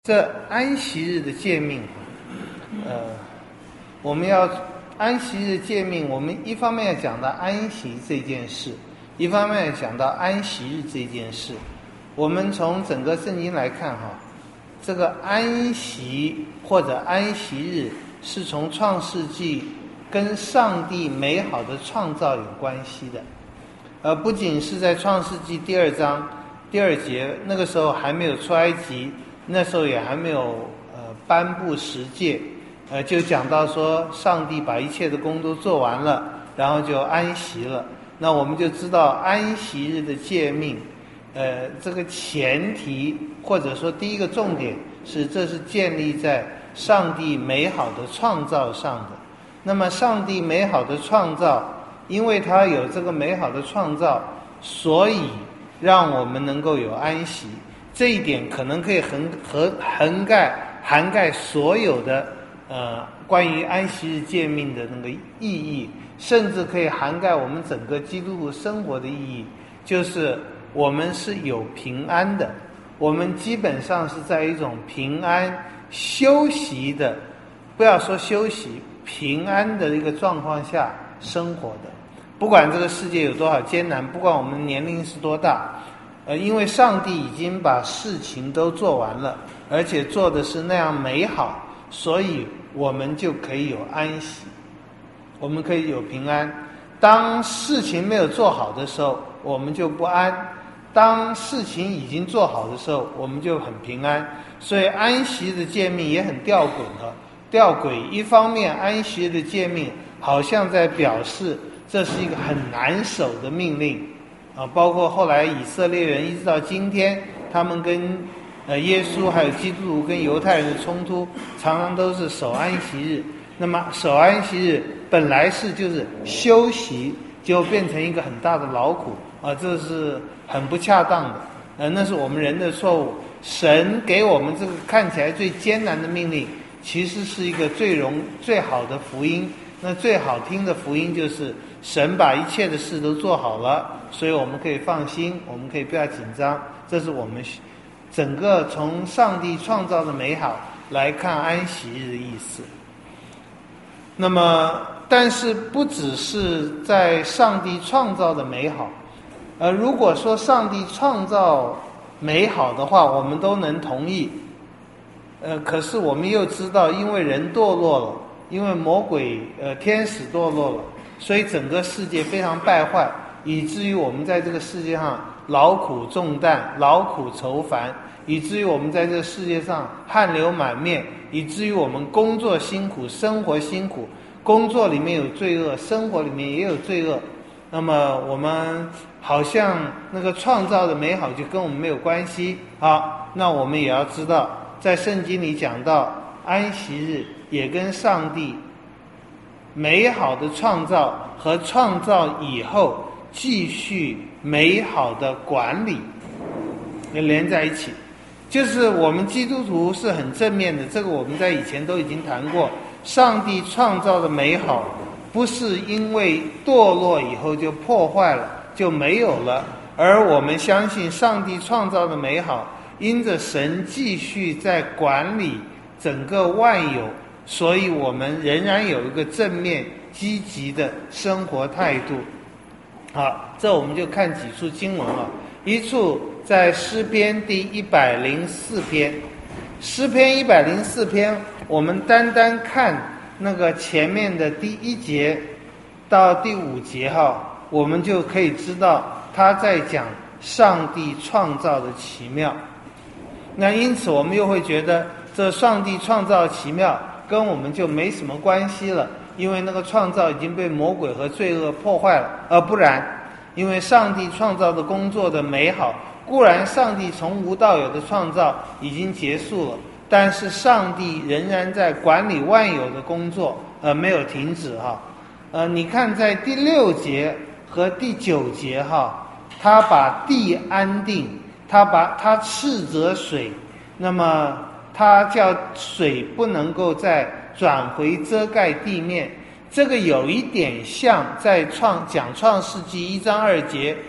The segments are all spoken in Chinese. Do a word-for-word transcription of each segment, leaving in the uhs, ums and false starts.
这安息日的诫命，呃，我们要安息日诫命，我们一方面要讲到安息这件事，一方面要讲到安息日这件事。我们从整个圣经来看哈，这个安息或者安息日是从创世纪跟上帝美好的创造有关系的，而不仅是在创世纪第二章第二节，那个时候还没有出埃及，那时候也还没有呃颁布十诫，呃就讲到说上帝把一切的工都做完了，然后就安息了。那我们就知道安息日的诫命，呃这个前提或者说第一个重点是这是建立在上帝美好的创造上的。那么上帝美好的创造，因为他有这个美好的创造，所以让我们能够有安息。这一点可能可以横和涵盖涵盖所有的呃关于安息日诫命的那个意义，甚至可以涵盖我们整个基督徒生活的意义，就是我们是有平安的，我们基本上是在一种平安休息的，不要说休息，平安的一个状况下生活的。不管这个世界有多少艰难，不管我们年龄是多大，呃，因为上帝已经把事情都做完了，而且做的是那样美好，所以我们就可以有安息，我们可以有平安。当事情没有做好的时候，我们就不安；当事情已经做好的时候，我们就很平安。所以安息的诫命也很吊诡的，吊诡。一方面，安息的诫命好像在表示这是一个很难守的命令。啊，包括后来以色列人一直到今天，他们跟呃耶稣还有基督徒跟犹太人的冲突，常常都是守安息日。那么守安息日本来是就是休息，就变成一个很大的劳苦啊，这是很不恰当的。呃，那是我们人的错误。神给我们这个看起来最艰难的命令，其实是一个最容最好的福音。那最好听的福音就是神把一切的事都做好了，所以我们可以放心，我们可以不要紧张。这是我们整个从上帝创造的美好来看安息日的意思。那么但是不只是在上帝创造的美好，呃，如果说上帝创造美好的话，我们都能同意。呃，可是我们又知道，因为人堕落了，因为魔鬼呃天使堕落了，所以整个世界非常败坏，以至于我们在这个世界上劳苦重担，劳苦愁烦，以至于我们在这个世界上汗流满面，以至于我们工作辛苦，生活辛苦，工作里面有罪恶，生活里面也有罪恶。那么我们好像那个创造的美好就跟我们没有关系。好，那我们也要知道，在圣经里讲到安息日也跟上帝美好的创造和创造以后继续美好的管理连在一起。就是我们基督徒是很正面的，这个我们在以前都已经谈过。上帝创造的美好不是因为堕落以后就破坏了，就没有了，而我们相信上帝创造的美好，因着神继续在管理整个万有，所以我们仍然有一个正面积极的生活态度。好，这我们就看几处经文了。一处在诗篇第一百零四篇，诗篇一百零四篇，我们单单看那个前面的第一节到第五节哈，我们就可以知道他在讲上帝创造的奇妙。那因此我们又会觉得这上帝创造奇妙跟我们就没什么关系了，因为那个创造已经被魔鬼和罪恶破坏了。而不然，因为上帝创造的工作的美好，固然上帝从无到有的创造已经结束了，但是上帝仍然在管理万有的工作，呃，没有停止哈。呃，你看在第六节和第九节哈，他把地安定，他把他斥责水，那么他叫水不能够再转回遮盖地面。这个有一点像在创讲创世纪一章二节，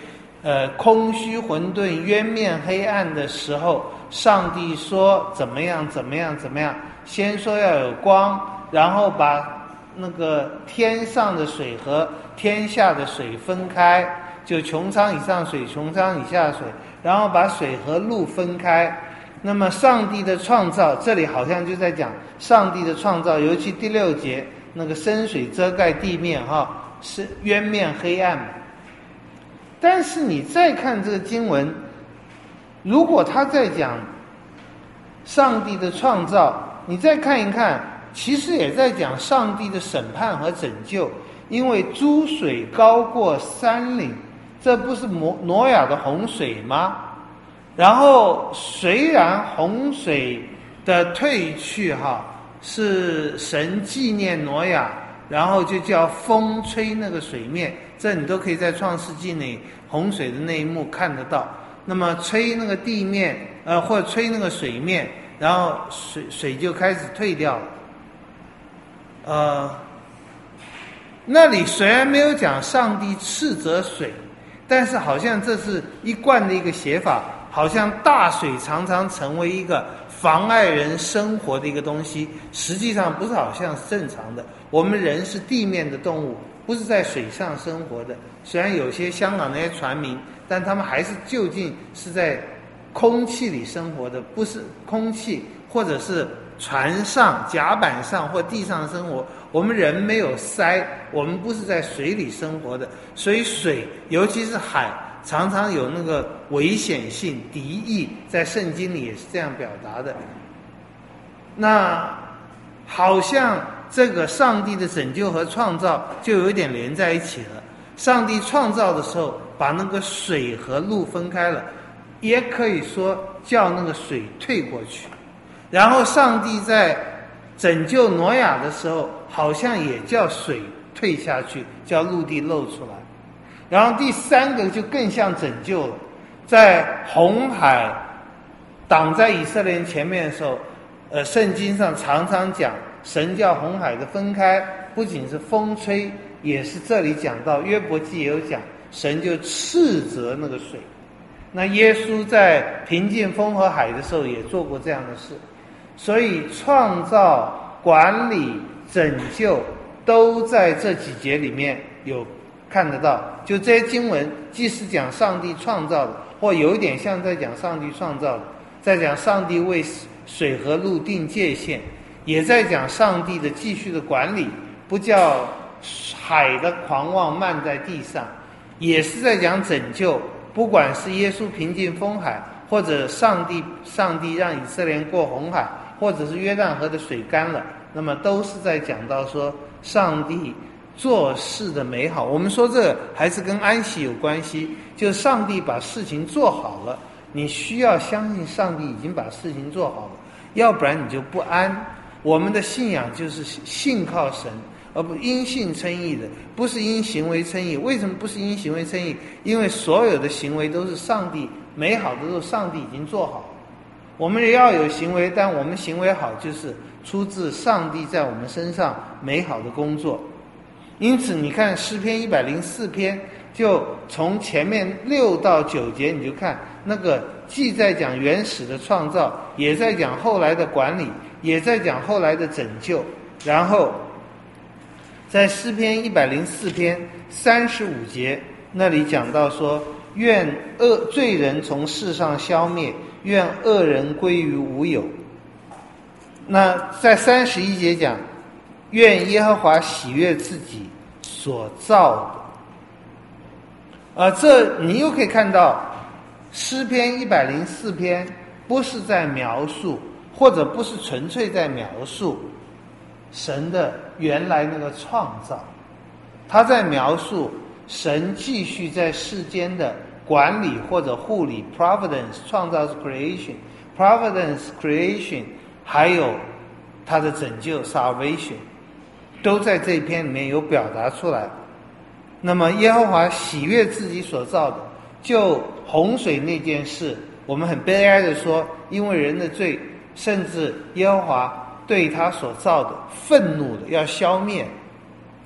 呃空虚混沌渊面黑暗的时候，上帝说怎么样怎么样怎么样，先说要有光，然后把那个天上的水和天下的水分开，就穹苍以上水穹苍以下水，然后把水和陆分开。那么上帝的创造，这里好像就在讲上帝的创造，尤其第六节那个深水遮盖地面哈，是渊面黑暗。但是你再看这个经文，如果他在讲上帝的创造，你再看一看，其实也在讲上帝的审判和拯救。因为诸水高过山岭，这不是挪挪亚的洪水吗？然后虽然洪水的退去哈是神纪念挪亚，然后就叫风吹那个水面，这你都可以在创世纪里洪水的那一幕看得到。那么吹那个地面呃或者吹那个水面，然后水水就开始退掉了。呃那里虽然没有讲上帝斥责水，但是好像这是一贯的一个写法，好像大水常常成为一个妨碍人生活的一个东西，实际上不是好像是正常的。我们人是地面的动物，不是在水上生活的。虽然有些香港那些船民，但他们还是究竟是在空气里生活的，不是空气或者是船上甲板上或地上生活。我们人没有鳃，我们不是在水里生活的，所以水尤其是海常常有那个危险性敌意，在圣经里也是这样表达的。那好像这个上帝的拯救和创造就有一点连在一起了。上帝创造的时候把那个水和陆分开了，也可以说叫那个水退过去。然后上帝在拯救挪亚的时候好像也叫水退下去，叫陆地露出来。然后第三个就更像拯救了，在红海挡在以色列人前面的时候，呃，圣经上常常讲神叫红海的分开，不仅是风吹，也是这里讲到约伯记也有讲，神就斥责那个水。那耶稣在平静风和海的时候也做过这样的事。所以创造、管理、拯救都在这几节里面有看得到。就这些经文既是讲上帝创造的，或有一点像在讲上帝创造的，在讲上帝为水和陆定界限，也在讲上帝的继续的管理，不叫海的狂妄漫在地上，也是在讲拯救。不管是耶稣平静风海，或者上帝上帝让以色列人过红海，或者是约旦河的水干了，那么都是在讲到说上帝做事的美好。我们说这个还是跟安息有关系，就是上帝把事情做好了，你需要相信上帝已经把事情做好了，要不然你就不安。我们的信仰就是信靠神，而不因信称义的，不是因行为称义。为什么不是因行为称义？因为所有的行为都是上帝美好的，都是上帝已经做好了。我们也要有行为，但我们行为好就是出自上帝在我们身上美好的工作。因此你看诗篇一百零四篇，就从前面六到九节，你就看那个既在讲原始的创造，也在讲后来的管理，也在讲后来的拯救。然后在诗篇一百零四篇三十五节那里讲到说，愿恶罪人从世上消灭，愿恶人归于无有。那在三十一节讲，愿耶和华喜悦自己所造的。啊，这你又可以看到诗篇一百零四篇不是在描述，或者不是纯粹在描述神的原来那个创造，他在描述神继续在世间的管理或者护理 providence， 创造是 creation， providence creation， 还有他的拯救 salvation， 都在这一篇里面有表达出来。那么耶和华喜悦自己所造的，就洪水那件事，我们很悲哀的说，因为人的罪，甚至耶和华对他所造的愤怒的要消灭。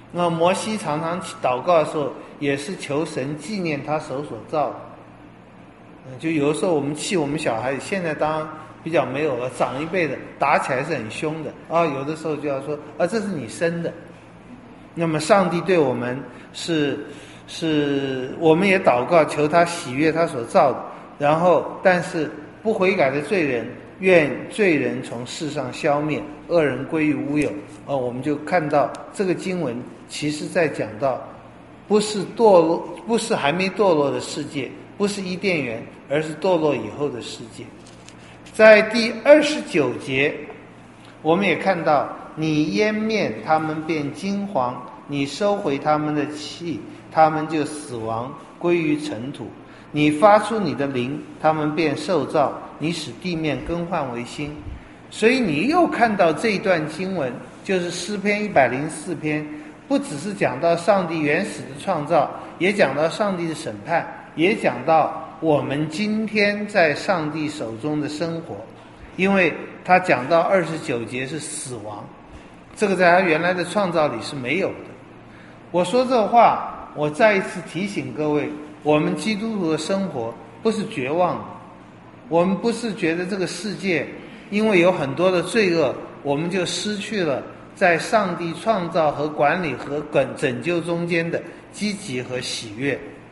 那摩西常常祷告的时候，也是求神纪念他手所造的。就有的时候我们气我们小孩子，现在当然比较没有了，长一辈的打起来是很凶的啊，有的时候就要说啊，这是你生的。那么上帝对我们是是，我们也祷告求他喜悦他所造的，然后但是不悔改的罪人，愿罪人从世上消灭，恶人归于无有。哦，我们就看到这个经文其实在讲到，不是堕落，不是还没堕落的世界，不是伊甸园，而是堕落以后的世界。在第二十九节，我们也看到，你湮灭他们便惊惶，你收回他们的气，他们就死亡，归于尘土。你发出你的灵，他们便受造，你使地面更换为新。所以你又看到这一段经文，就是诗篇一百零四篇，不只是讲到上帝原始的创造，也讲到上帝的审判，也讲到我们今天在上帝手中的生活。因为他讲到二十九节是死亡，这个在他原来的创造里是没有的。我说这话，我再一次提醒各位，我们基督徒的生活不是绝望的，我们不是觉得这个世界因为有很多的罪恶，我们就失去了在上帝创造和管理和拯救中间的积极和喜悦。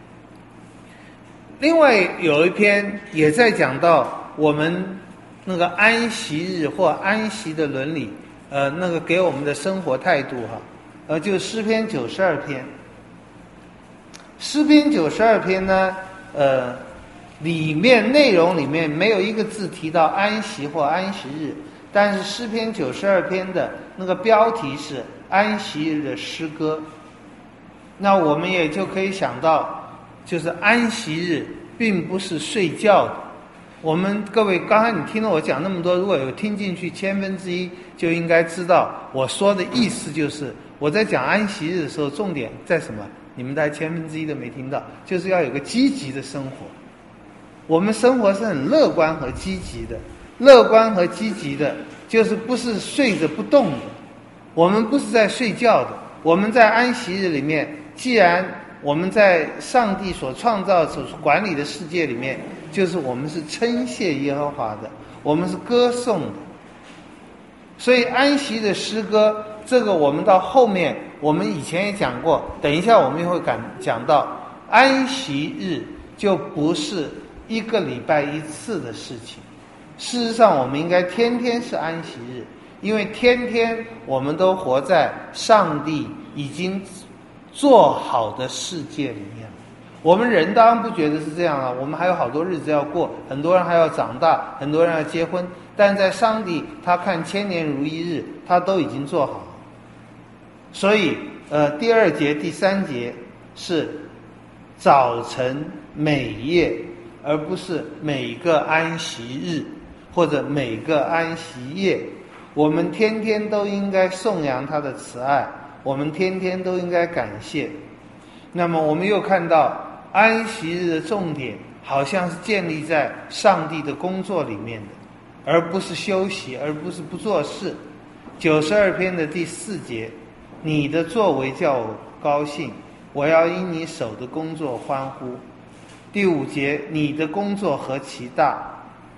另外有一篇也在讲到我们那个安息日或安息的伦理，呃，那个给我们的生活态度哈，呃，就诗篇九十二篇。诗篇九十二篇呢，呃，里面内容里面没有一个字提到安息或安息日，但是诗篇九十二篇的那个标题是安息日的诗歌。那我们也就可以想到，就是安息日并不是睡觉的。我们各位刚才你听了我讲那么多，如果有听进去千分之一，就应该知道我说的意思就是我在讲安息日的时候，重点在什么？你们大概千分之一都没听到，就是要有个积极的生活。我们生活是很乐观和积极的，乐观和积极的就是不是睡着不动的，我们不是在睡觉的，我们在安息日里面，既然我们在上帝所创造所管理的世界里面，就是我们是称谢耶和华的，我们是歌颂的。所以安息的诗歌，这个我们到后面我们以前也讲过，等一下我们也会讲到，安息日就不是一个礼拜一次的事情。事实上我们应该天天是安息日，因为天天我们都活在上帝已经做好的世界里面。我们人当然不觉得是这样了，我们还有好多日子要过，很多人还要长大，很多人要结婚，但在上帝他看千年如一日，他都已经做好了。所以呃，第二节第三节是早晨每夜，而不是每个安息日或者每个安息夜。我们天天都应该颂扬他的慈爱，我们天天都应该感谢。那么我们又看到安息日的重点好像是建立在上帝的工作里面的，而不是休息，而不是不做事。九十二篇的第四节，你的作为叫我高兴，我要因你手的工作欢呼。第五节，你的工作何其大。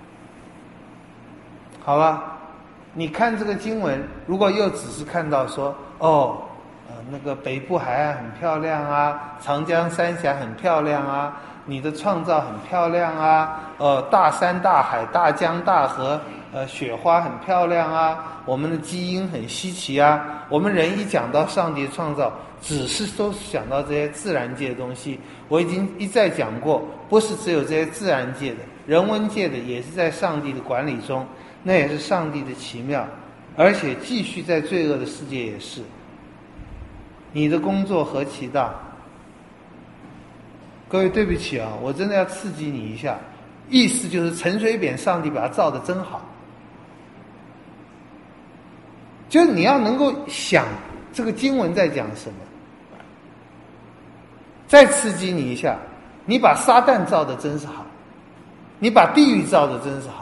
好吧，你看这个经文，如果又只是看到说哦呃，那个北部海岸很漂亮啊，长江三峡很漂亮啊，你的创造很漂亮啊，呃，大山大海大江大河，呃，雪花很漂亮啊，我们的基因很稀奇啊。我们人一讲到上帝的创造，只是都是想到这些自然界的东西。我已经一再讲过，不是只有这些自然界的，人文界的也是在上帝的管理中，那也是上帝的奇妙，而且继续在罪恶的世界也是。你的工作何其大。各位对不起啊，我真的要刺激你一下，意思就是陈水扁上帝把它造得真好，就是你要能够想这个经文在讲什么。再刺激你一下，你把撒旦造得真是好，你把地狱造得真是好。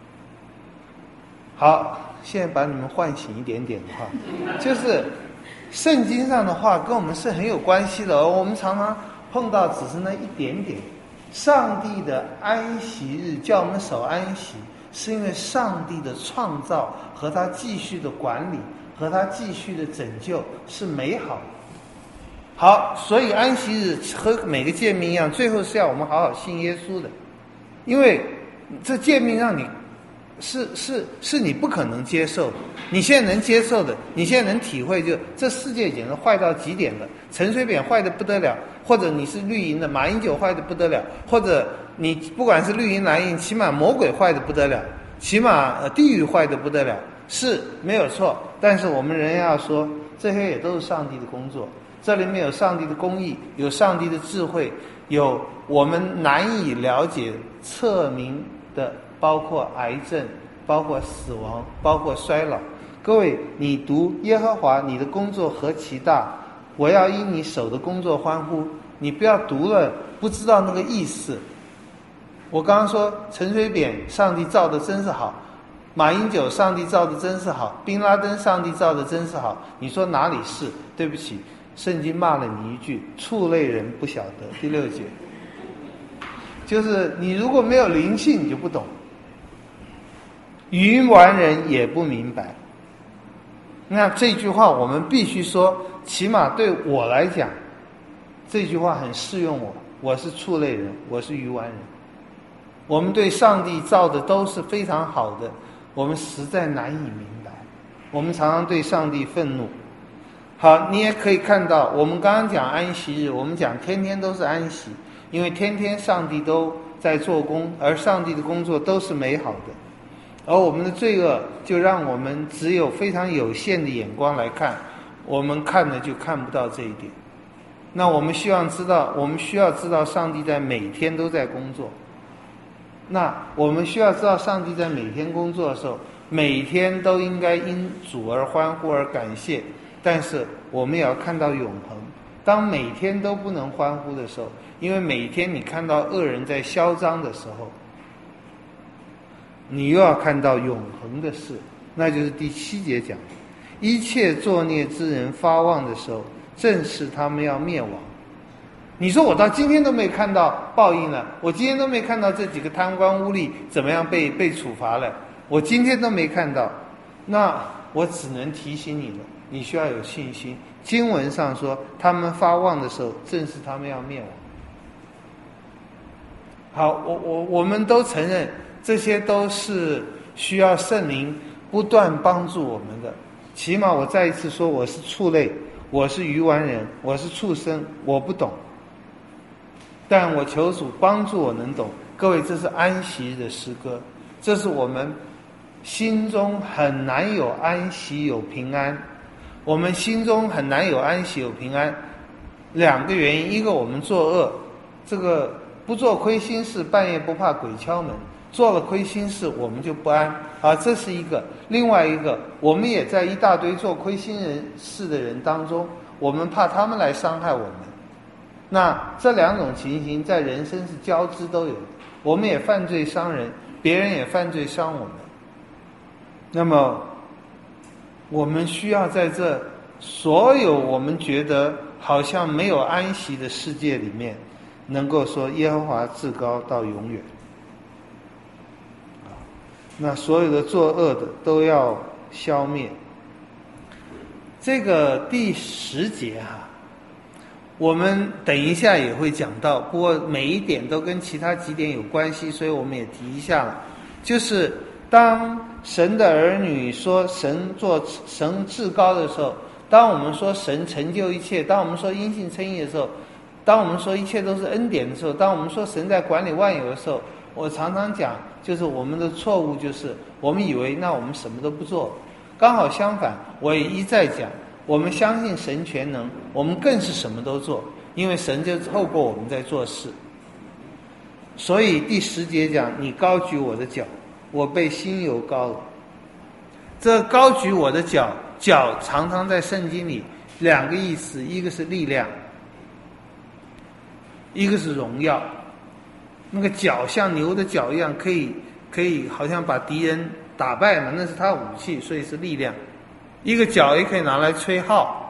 好，现在把你们唤醒一点点的话，就是圣经上的话跟我们是很有关系的，而我们常常碰到只是那一点点。上帝的安息日叫我们守安息，是因为上帝的创造和他继续的管理和他继续的拯救是美好的。好，所以安息日和每个诫命一样，最后是要我们好好信耶稣的，因为这诫命让你是是是你不可能接受的，你现在能接受的，你现在能体会，就这世界简直坏到极点了，陈水扁坏的不得了，或者你是绿营的马英九坏的不得了，或者你不管是绿营蓝营，起码魔鬼坏的不得了，起码呃地狱坏的不得了，是没有错。但是我们仍要说，这些也都是上帝的工作，这里面有上帝的公义，有上帝的智慧，有我们难以了解测明的，包括癌症，包括死亡，包括衰老。各位，你读耶和华你的工作何其大，我要因你手的工作欢呼，你不要读了不知道那个意思。我刚刚说陈水扁上帝造的真是好，马英九上帝造的真是好，宾拉登上帝造的真是好，你说哪里是？对不起，圣经骂了你一句，畜类人不晓得。第六节就是你如果没有灵性，你就不懂，愚顽人也不明白。那这句话我们必须说，起码对我来讲，这句话很适用我，我是畜类人，我是愚顽人。我们对上帝造的都是非常好的，我们实在难以明白，我们常常对上帝愤怒。好，你也可以看到，我们刚刚讲安息日，我们讲天天都是安息，因为天天上帝都在做工，而上帝的工作都是美好的。而我们的罪恶就让我们只有非常有限的眼光来看，我们看了就看不到这一点。那我们希望知道，我们需要知道上帝在每天都在工作。那我们需要知道上帝在每天工作的时候，每天都应该因主而欢呼而感谢，但是我们也要看到永恒。当每天都不能欢呼的时候，因为每天你看到恶人在嚣张的时候，你又要看到永恒的事，那就是第七节讲的，一切作孽之人发旺的时候，正是他们要灭亡。你说我到今天都没看到报应了，我今天都没看到这几个贪官污吏怎么样被被处罚了，我今天都没看到，那我只能提醒你了，你需要有信心。经文上说，他们发旺的时候，正是他们要灭亡。好，我我我们都承认，这些都是需要圣灵不断帮助我们的。起码我再一次说，我是畜类，我是愚顽人，我是畜生，我不懂。但我求主帮助我能懂。各位，这是安息日的诗歌，这是我们心中很难有安息有平安。我们心中很难有安息有平安，两个原因，一个我们作恶，这个不做亏心事，半夜不怕鬼敲门，做了亏心事我们就不安啊，这是一个。另外一个，我们也在一大堆做亏心人事的人当中，我们怕他们来伤害我们。那这两种情形在人生是交织都有，我们也犯罪伤人，别人也犯罪伤我们。那么我们需要在这所有我们觉得好像没有安息的世界里面，能够说耶和华至高到永远。那所有的作恶的都要消灭。这个第十节哈，我们等一下也会讲到，不过每一点都跟其他几点有关系，所以我们也提一下了。就是当神的儿女说神做神至高的时候，当我们说神成就一切，当我们说因信称义的时候，当我们说一切都是恩典的时候，当我们说神在管理万有的时候，我常常讲，就是我们的错误就是我们以为那我们什么都不做。刚好相反，我也一再讲，我们相信神全能，我们更是什么都做，因为神就透过我们在做事。所以第十节讲，你高举我的脚，我被新油膏了。这高举我的脚，脚常常在圣经里两个意思，一个是力量，一个是荣耀。那个脚像牛的脚一样，可以可以好像把敌人打败嘛，那是他武器，所以是力量。一个脚也可以拿来吹号，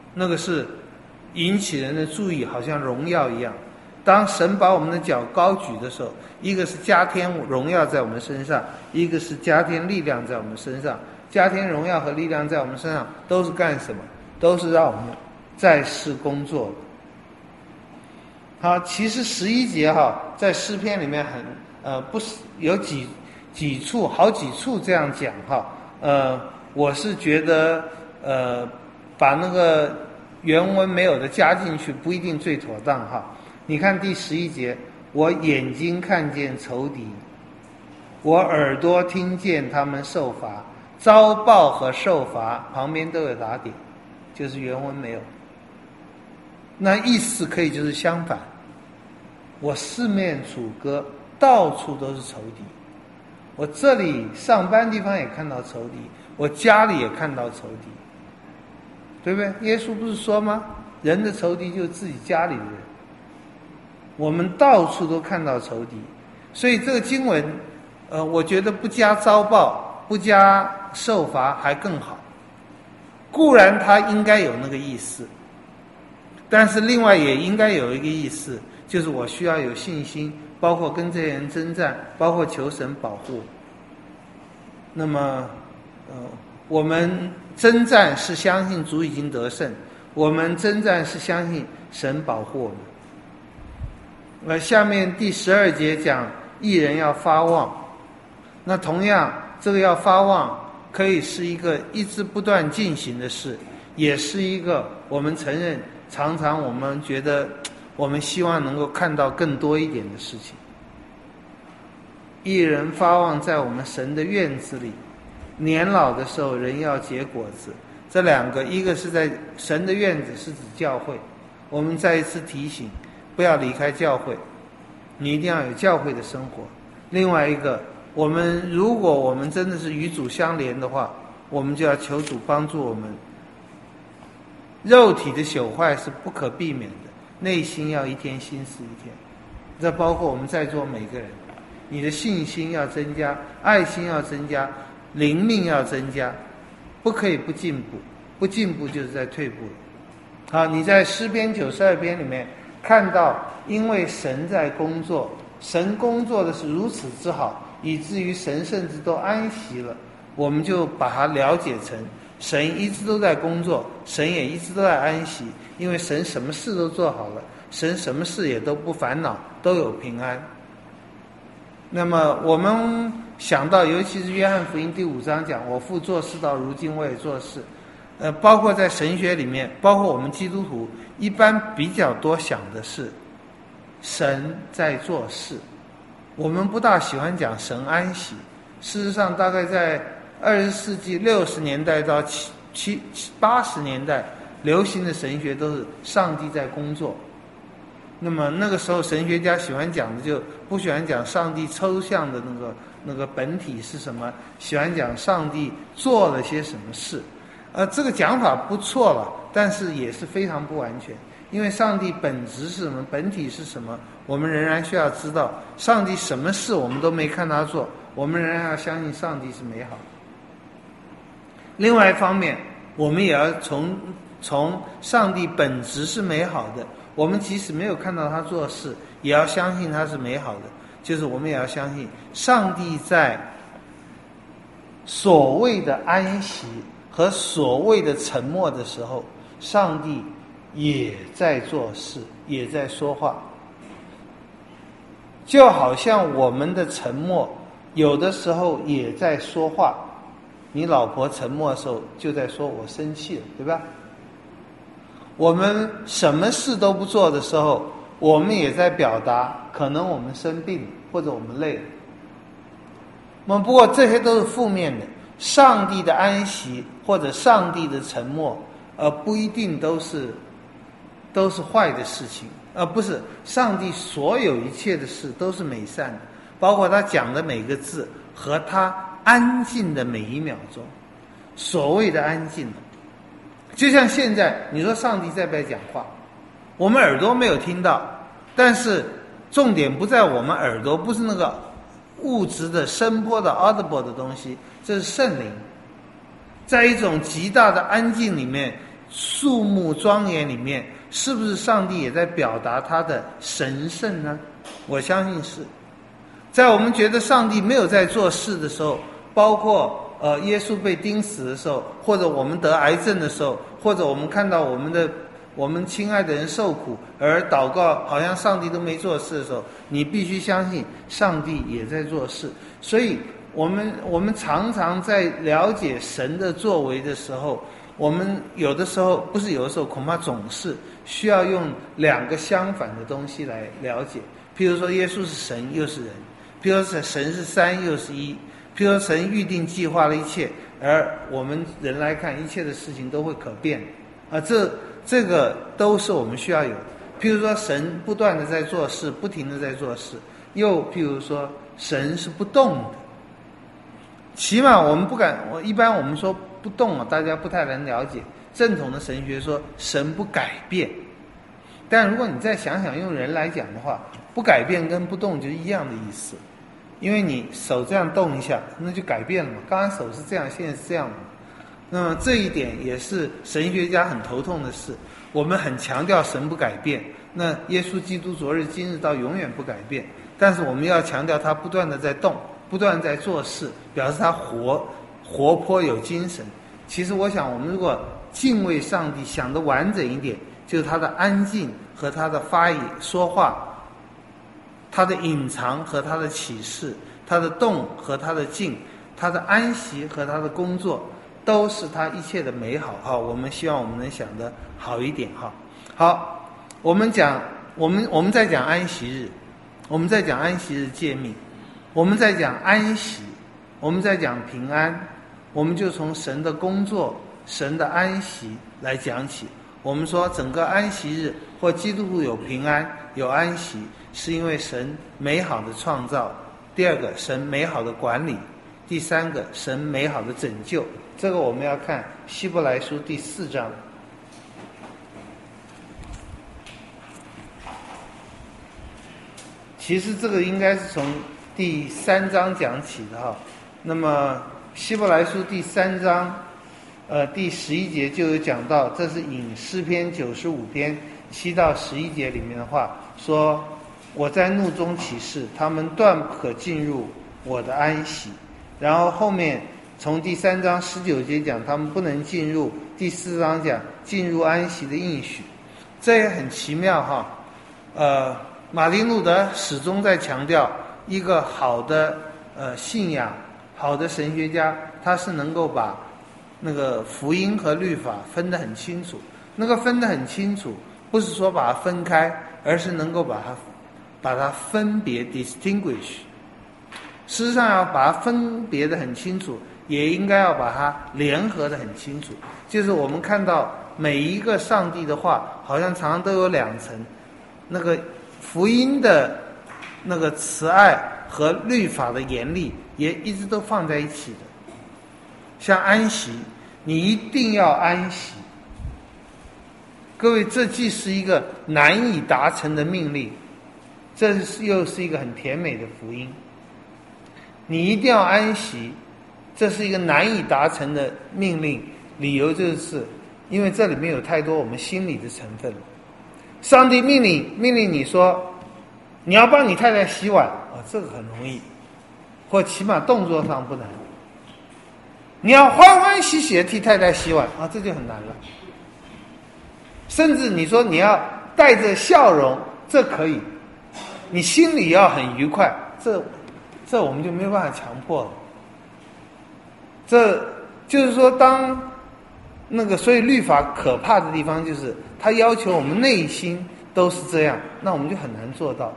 那个是引起人的注意，好像荣耀一样。当神把我们的脚高举的时候，一个是加添荣耀在我们身上，一个是加添力量在我们身上。加添荣耀和力量在我们身上都是干什么？都是让我们在世工作的。好，其实十一节哈，在诗篇里面很呃不是有几几处好几处这样讲哈，呃，我是觉得呃把那个原文没有的加进去不一定最妥当哈。你看第十一节，我眼睛看见仇敌，我耳朵听见他们受罚，遭报和受罚旁边都有打点，就是原文没有。那意思可以就是相反，我四面楚歌，到处都是仇敌。我这里上班地方也看到仇敌，我家里也看到仇敌，对不对？耶稣不是说吗？人的仇敌就是自己家里的人。我们到处都看到仇敌，所以这个经文，呃，我觉得不加遭报，不加受罚还更好。固然它应该有那个意思，但是另外也应该有一个意思，就是我需要有信心，包括跟这些人征战，包括求神保护。那么，呃，我们征战是相信主已经得胜，我们征战是相信神保护我们。那下面第十二节讲义人要发望，那同样这个要发望可以是一个一直不断进行的事，也是一个我们承认常常我们觉得我们希望能够看到更多一点的事情。义人发望在我们神的院子里，年老的时候人要结果子。这两个，一个是在神的院子，是指教会，我们再一次提醒不要离开教会，你一定要有教会的生活。另外一个，我们如果我们真的是与主相连的话，我们就要求主帮助我们。肉体的朽坏是不可避免的，内心要一天心思一天。这包括我们在座每个人，你的信心要增加，爱心要增加，灵命要增加，不可以不进步，不进步就是在退步。好，你在诗篇九十二篇里面看到，因为神在工作，神工作的是如此之好，以至于神甚至都安息了，我们就把它了解成神一直都在工作，神也一直都在安息，因为神什么事都做好了，神什么事也都不烦恼，都有平安。那么我们想到，尤其是约翰福音第五章讲我父做事到如今我也做事，呃，包括在神学里面，包括我们基督徒一般比较多想的是神在做事，我们不大喜欢讲神安息。事实上大概在二十世纪六十年代到七七八十年代流行的神学都是上帝在工作。那么那个时候神学家喜欢讲的就不喜欢讲上帝抽象的那个那个本体是什么，喜欢讲上帝做了些什么事。呃，这个讲法不错了，但是也是非常不完全，因为上帝本质是什么，本体是什么，我们仍然需要知道。上帝什么事我们都没看他做，我们仍然要相信上帝是美好的。另外一方面，我们也要从从上帝本质是美好的，我们即使没有看到他做事，也要相信他是美好的，就是我们也要相信上帝在所谓的安息和所谓的沉默的时候，上帝也在做事，也在说话。就好像我们的沉默有的时候也在说话，你老婆沉默的时候就在说我生气了，对吧？我们什么事都不做的时候，我们也在表达可能我们生病或者我们累了。那么不过这些都是负面的，上帝的安息或者上帝的沉默，呃，不一定都是都是坏的事情，而、呃、不是上帝所有一切的事都是美善的，包括他讲的每个字和他安静的每一秒钟。所谓的安静，就像现在你说上帝在不在讲话，我们耳朵没有听到，但是重点不在我们耳朵，不是那个物质的声波的 audible 的东西，这是圣灵在一种极大的安静里面肃穆庄严里面，是不是上帝也在表达他的神圣呢？我相信是。在我们觉得上帝没有在做事的时候，包括呃耶稣被钉死的时候，或者我们得癌症的时候，或者我们看到我们的我们亲爱的人受苦而祷告，好像上帝都没做事的时候，你必须相信上帝也在做事。所以我们我们常常在了解神的作为的时候，我们有的时候不是有的时候，恐怕总是需要用两个相反的东西来了解。譬如说耶稣是神又是人，譬如说神是三又是一，譬如说神预定计划了一切，而我们人来看一切的事情都会可变啊，这这个都是我们需要有的。譬如说神不断的在做事，不停的在做事，又譬如说神是不动的，起码我们不敢，我一般我们说不动啊，大家不太能了解。正统的神学说神不改变，但如果你再想想用人来讲的话，不改变跟不动就是一样的意思。因为你手这样动一下，那就改变了嘛。刚才手是这样，现在是这样的。那么这一点也是神学家很头痛的事。我们很强调神不改变，那耶稣基督昨日今日到永远不改变，但是我们要强调他不断的在动，不断地在做事，表示他活活泼有精神。其实我想我们如果敬畏上帝想得完整一点，就是他的安静和他的发言说话，他的隐藏和他的启示，他的动和他的静，他的安息和他的工作，都是他一切的美好哈。我们希望我们能想得好一点哈。好，我们讲我们我们在讲安息日，我们在讲安息日诫命，我们在讲安息，我们在讲平安，我们就从神的工作、神的安息来讲起。我们说整个安息日或基督徒有平安有安息，是因为神美好的创造，第二个神美好的管理，第三个神美好的拯救。这个我们要看希伯来书第四章。其实这个应该是从第三章讲起的哈。那么希伯来书第三章呃，第十一节就有讲到，这是引诗篇九十五篇七到十一节里面的话，说我在怒中起誓，他们断不可进入我的安息。然后后面从第三章十九节讲他们不能进入，第四章讲进入安息的应许。这也很奇妙哈。呃，马丁路德始终在强调，一个好的呃信仰，好的神学家，他是能够把那个福音和律法分得很清楚。那个分得很清楚，不是说把它分开，而是能够把它把它分别 distinguish。事实上要把它分别得很清楚，也应该要把它联合得很清楚。就是我们看到每一个上帝的话，好像常常都有两层，那个福音的那个慈爱和律法的严厉，也一直都放在一起的。像安息，你一定要安息。各位，这既是一个难以达成的命令，这又是一个很甜美的福音。你一定要安息，这是一个难以达成的命令，理由就是因为这里面有太多我们心理的成分了。上帝命令命令你说你要帮你太太洗碗啊，这个很容易，或起码动作上不难。你要欢欢喜喜地替太太洗碗啊，这就很难了。甚至你说你要带着笑容，这可以，你心里要很愉快，这这我们就没有办法强迫了。这就是说，当那个所以律法可怕的地方就是它要求我们内心都是这样，那我们就很难做到。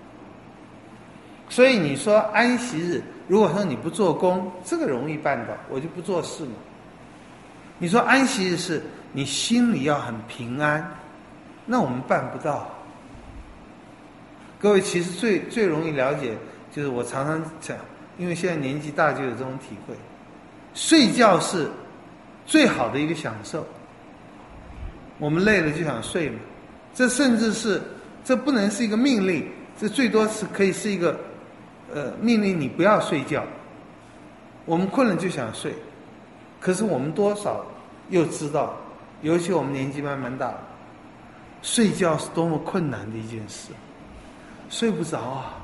所以你说安息日，如果说你不做工，这个容易办到，我就不做事嘛。你说安息日是你心里要很平安，那我们办不到。各位，其实最最容易了解，就是我常常讲，因为现在年纪大就有这种体会，睡觉是最好的一个享受。我们累了就想睡嘛，这甚至是这不能是一个命令，这最多是可以是一个呃命令你不要睡觉。我们困了就想睡，可是我们多少又知道尤其我们年纪慢慢大了，睡觉是多么困难的一件事，睡不着啊。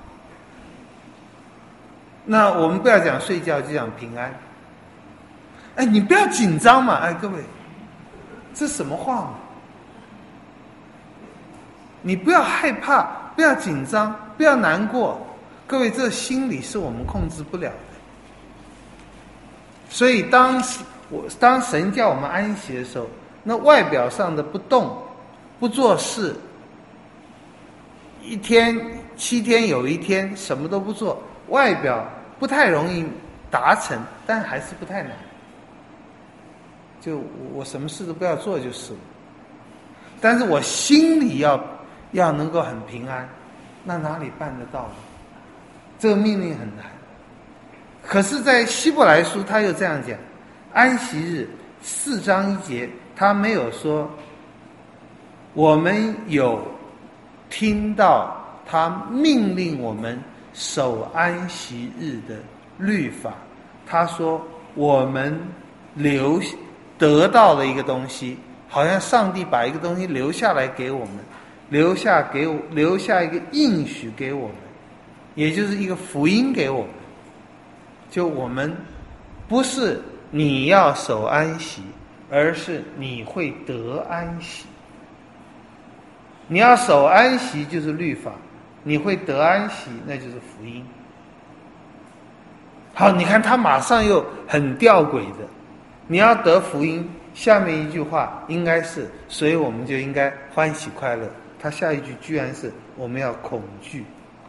那我们不要讲睡觉，就讲平安。哎，你不要紧张嘛！哎，各位，这什么话嘛？你不要害怕，不要紧张，不要难过。各位，这心理是我们控制不了的。所以当我当神叫我们安息的时候，那外表上的不动、不做事，一天七天有一天什么都不做，外表不太容易达成，但还是不太难。就我什么事都不要做就是了。但是我心里要要能够很平安，那哪里办得到呢？这个命令很难。可是在希伯来书他又这样讲，安息日四章一节他没有说我们有听到他命令我们守安息日的律法，他说我们留得到了一个东西，好像上帝把一个东西留下来给我们，留下给我留下一个应许给我们，也就是一个福音给我们。就我们不是你要守安息，而是你会得安息。你要守安息就是律法，你会得安息那就是福音。好，你看他马上又很吊诡的，你要得福音，下面一句话应该是，所以我们就应该欢喜快乐。他下一句居然是我们要恐惧。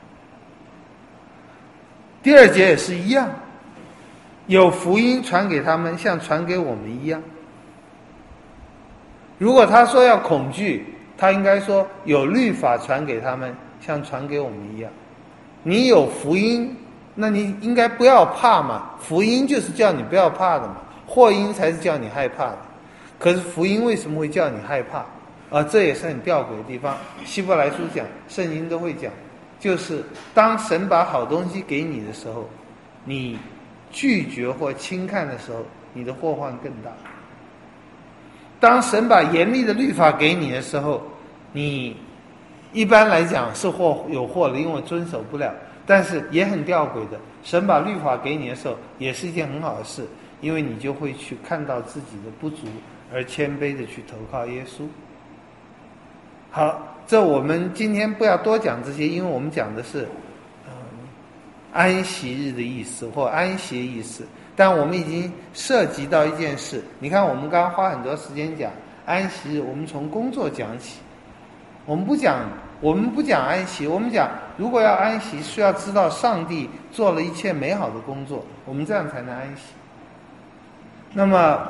第二节也是一样，有福音传给他们，像传给我们一样。如果他说要恐惧，他应该说有律法传给他们，像传给我们一样。你有福音，那你应该不要怕嘛，福音就是叫你不要怕的嘛，祸因才是叫你害怕的。可是福音为什么会叫你害怕啊？这也是很吊诡的地方。希伯来书讲，圣经都会讲，就是当神把好东西给你的时候，你拒绝或轻看的时候，你的祸患更大。当神把严厉的律法给你的时候，你一般来讲是祸有祸的，因为遵守不了。但是也很吊诡的，神把律法给你的时候，也是一件很好的事，因为你就会去看到自己的不足，而谦卑的去投靠耶稣。好，这我们今天不要多讲这些，因为我们讲的是嗯安息日的意思或安息的意思。但我们已经涉及到一件事，你看我们刚刚花很多时间讲安息日，我们从工作讲起，我们不讲我们不讲安息，我们讲如果要安息，需要知道上帝做了一切美好的工作，我们这样才能安息。那么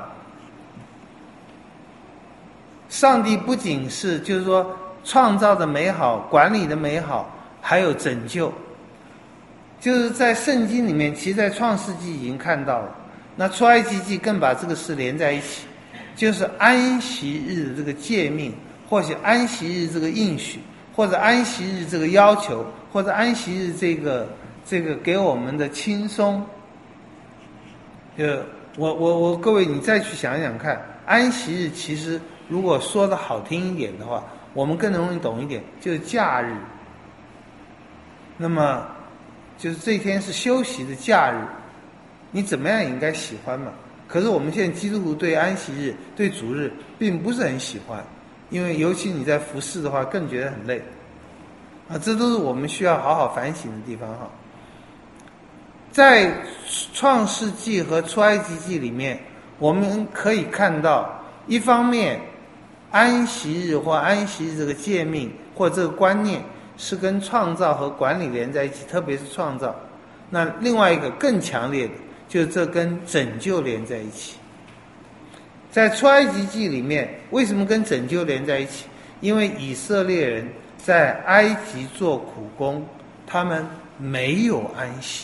上帝不仅是就是说创造的美好，管理的美好，还有拯救。就是在圣经里面，其实在创世纪已经看到了，那出埃及记更把这个事连在一起，就是安息日的这个诫命，或者安息日这个应许，或者安息日这个要求，或者安息日这个这个给我们的轻松。呃，我我我各位，你再去想想看，安息日其实如果说的好听一点的话，我们更容易懂一点，就是假日。那么就是这一天是休息的假日，你怎么样也应该喜欢嘛。可是我们现在基督徒对安息日、对主日并不是很喜欢，因为尤其你在服侍的话，更觉得很累啊。这都是我们需要好好反省的地方哈。在创世纪和出埃及记里面，我们可以看到，一方面安息日或安息日这个诫命或这个观念是跟创造和管理连在一起，特别是创造。那另外一个更强烈的，就是这跟拯救连在一起。在出埃及记里面，为什么跟拯救连在一起？因为以色列人在埃及做苦工，他们没有安息，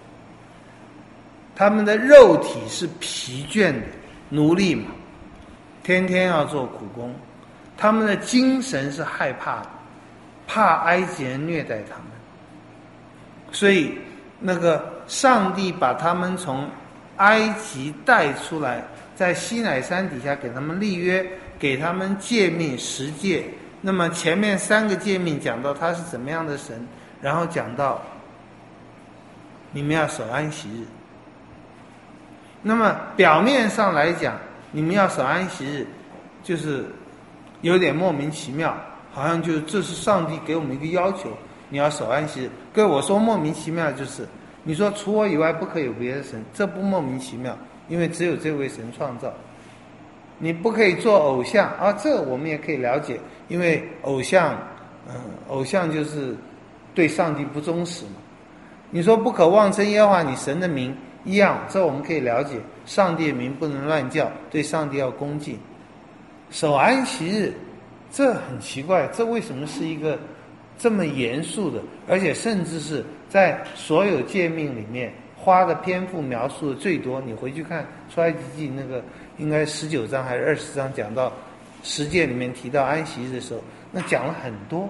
他们的肉体是疲倦的，奴隶嘛，天天要做苦工，他们的精神是害怕的，怕埃及人虐待他们。所以那个上帝把他们从埃及带出来， 在西乃山底下给他们立约，给他们诫命十诫。那么前面三个诫命讲到他是怎么样的神，然后讲到你们要守安息日。那么表面上来讲，你们要守安息日，就是有点莫名其妙，好像就这是上帝给我们一个要求，你要守安息日。各位，我说莫名其妙，就是你说除我以外不可以有别的神，这不莫名其妙，因为只有这位神创造。你不可以做偶像啊，这我们也可以了解，因为偶像，嗯，偶像就是对上帝不忠实嘛。你说不可妄称耶和华你神的名一样，这我们可以了解，上帝的名不能乱叫，对上帝要恭敬。守安息日，这很奇怪，这为什么是一个这么严肃的，而且甚至是在所有诫命里面花的篇幅描述的最多？你回去看出埃及记那个应该十九章还是二十章，讲到十诫里面提到安息日的时候，那讲了很多。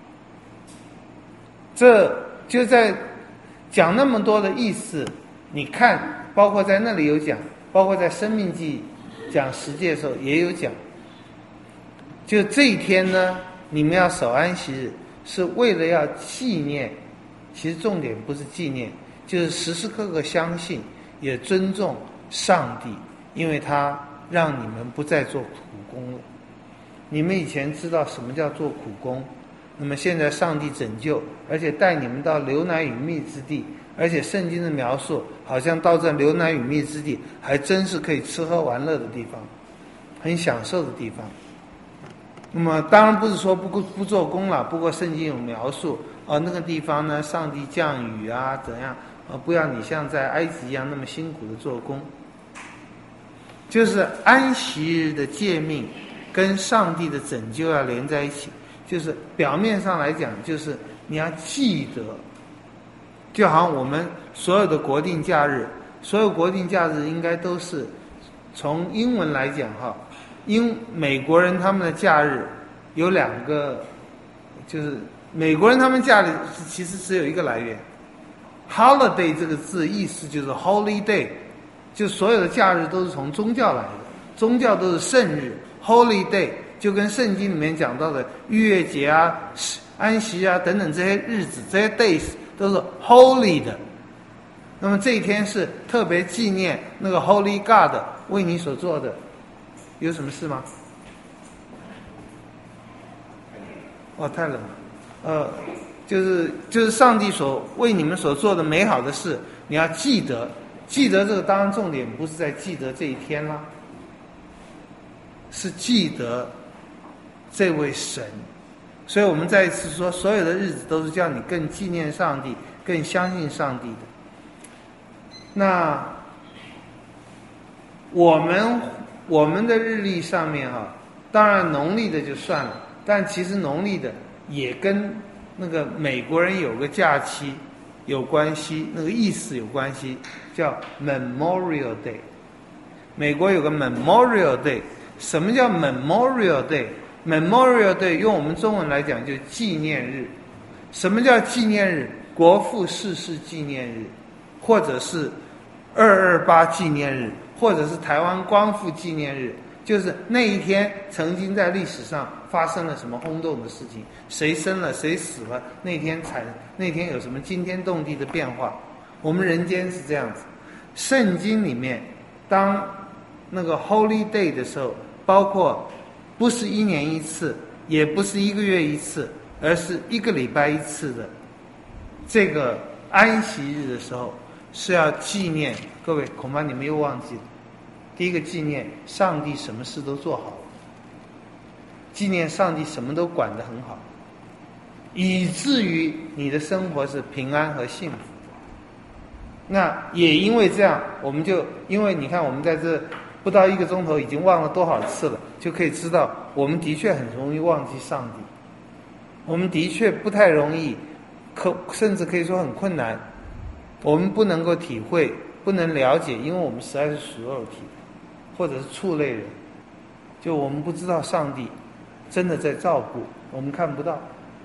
这就在讲那么多的意思，你看，包括在那里有讲，包括在生命记讲十诫的时候也有讲。就这一天呢，你们要守安息日，是为了要纪念，其实重点不是纪念，就是时时刻刻相信也尊重上帝，因为他让你们不再做苦工了。你们以前知道什么叫做苦工，那么现在上帝拯救，而且带你们到流奶与蜜之地，而且圣经的描述好像到这流奶与蜜之地还真是可以吃喝玩乐的地方，很享受的地方。那么当然不是说不不做工了，不过圣经有描述哦，那个地方呢，上帝降雨啊，怎样呃，不要你像在埃及一样那么辛苦的做工。就是安息日的诫命跟上帝的拯救要连在一起，就是表面上来讲，就是你要记得，就好像我们所有的国定假日，所有国定假日应该都是从英文来讲哈，因美国人他们的假日有两个，就是美国人他们假日其实只有一个来源 ，holiday 这个字意思就是 holy day， 就所有的假日都是从宗教来的，宗教都是圣日 holy day， 就跟圣经里面讲到的逾越节啊、安息啊等等这些日子，这些 days 都是 holy 的。那么这一天是特别纪念那个 Holy God 为你所做的。有什么事吗？哦，太冷了。呃，就是就是上帝所为你们所做的美好的事，你要记得。记得这个当然重点不是在记得这一天啦，是记得这位神。所以我们再一次说，所有的日子都是叫你更纪念上帝，更相信上帝的。那我们我们的日历上面哈、啊，当然农历的就算了，但其实农历的也跟那个美国人有个假期有关系，那个意思有关系，叫 Memorial Day。美国有个 Memorial Day， 什么叫 Memorial Day？Memorial Day 用我们中文来讲就是纪念日。什么叫纪念日？国父逝世纪念日，或者是二二八纪念日，或者是台湾光复纪念日，就是那一天曾经在历史上发生了什么轰动的事情，谁生了谁死了，那天产那天有什么惊天动地的变化。我们人间是这样子。圣经里面当那个 Holy Day 的时候，包括不是一年一次，也不是一个月一次，而是一个礼拜一次的这个安息日的时候，是要纪念，各位恐怕你们又忘记了，第一个纪念上帝什么事都做好了，纪念上帝什么都管得很好，以至于你的生活是平安和幸福。那也因为这样，我们就因为你看我们在这不到一个钟头已经忘了多少次了，就可以知道我们的确很容易忘记上帝，我们的确不太容易，可甚至可以说很困难，我们不能够体会，不能了解，因为我们实在是属肉体或者是畜类人，就我们不知道上帝真的在照顾，我们看不到。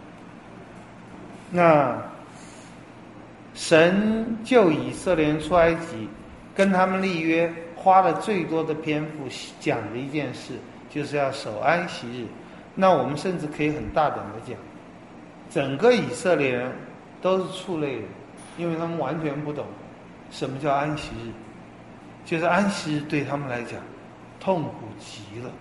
那神救以色列人出埃及，跟他们立约， 花了最多的篇幅讲的一件事，就是要守安息日。那我们甚至可以很大胆的讲，整个以色列人都是畜类人，因为他们完全不懂什么叫安息日，就是安息日对他们来讲痛苦极了。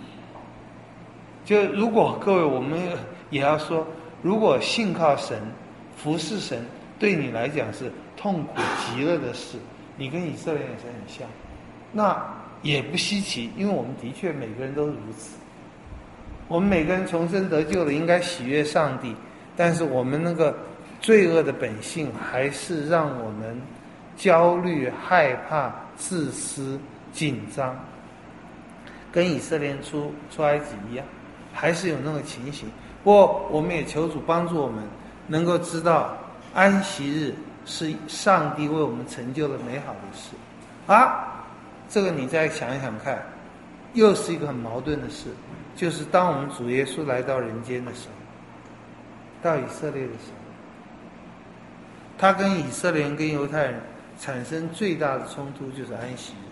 就如果各位我们也要说，如果信靠神服侍神对你来讲是痛苦极了的事，你跟以色列人是很像，那也不稀奇，因为我们的确每个人都是如此。我们每个人重生得救了，应该喜悦上帝，但是我们那个罪恶的本性还是让我们焦虑、害怕、自私、紧张，跟以色列人出出埃及一样，还是有那个情形。不过我们也求主帮助我们能够知道安息日是上帝为我们成就了美好的事啊。这个你再想一想看，又是一个很矛盾的事，就是当我们主耶稣来到人间的时候，到以色列的时候，他跟以色列人跟犹太人产生最大的冲突就是安息日。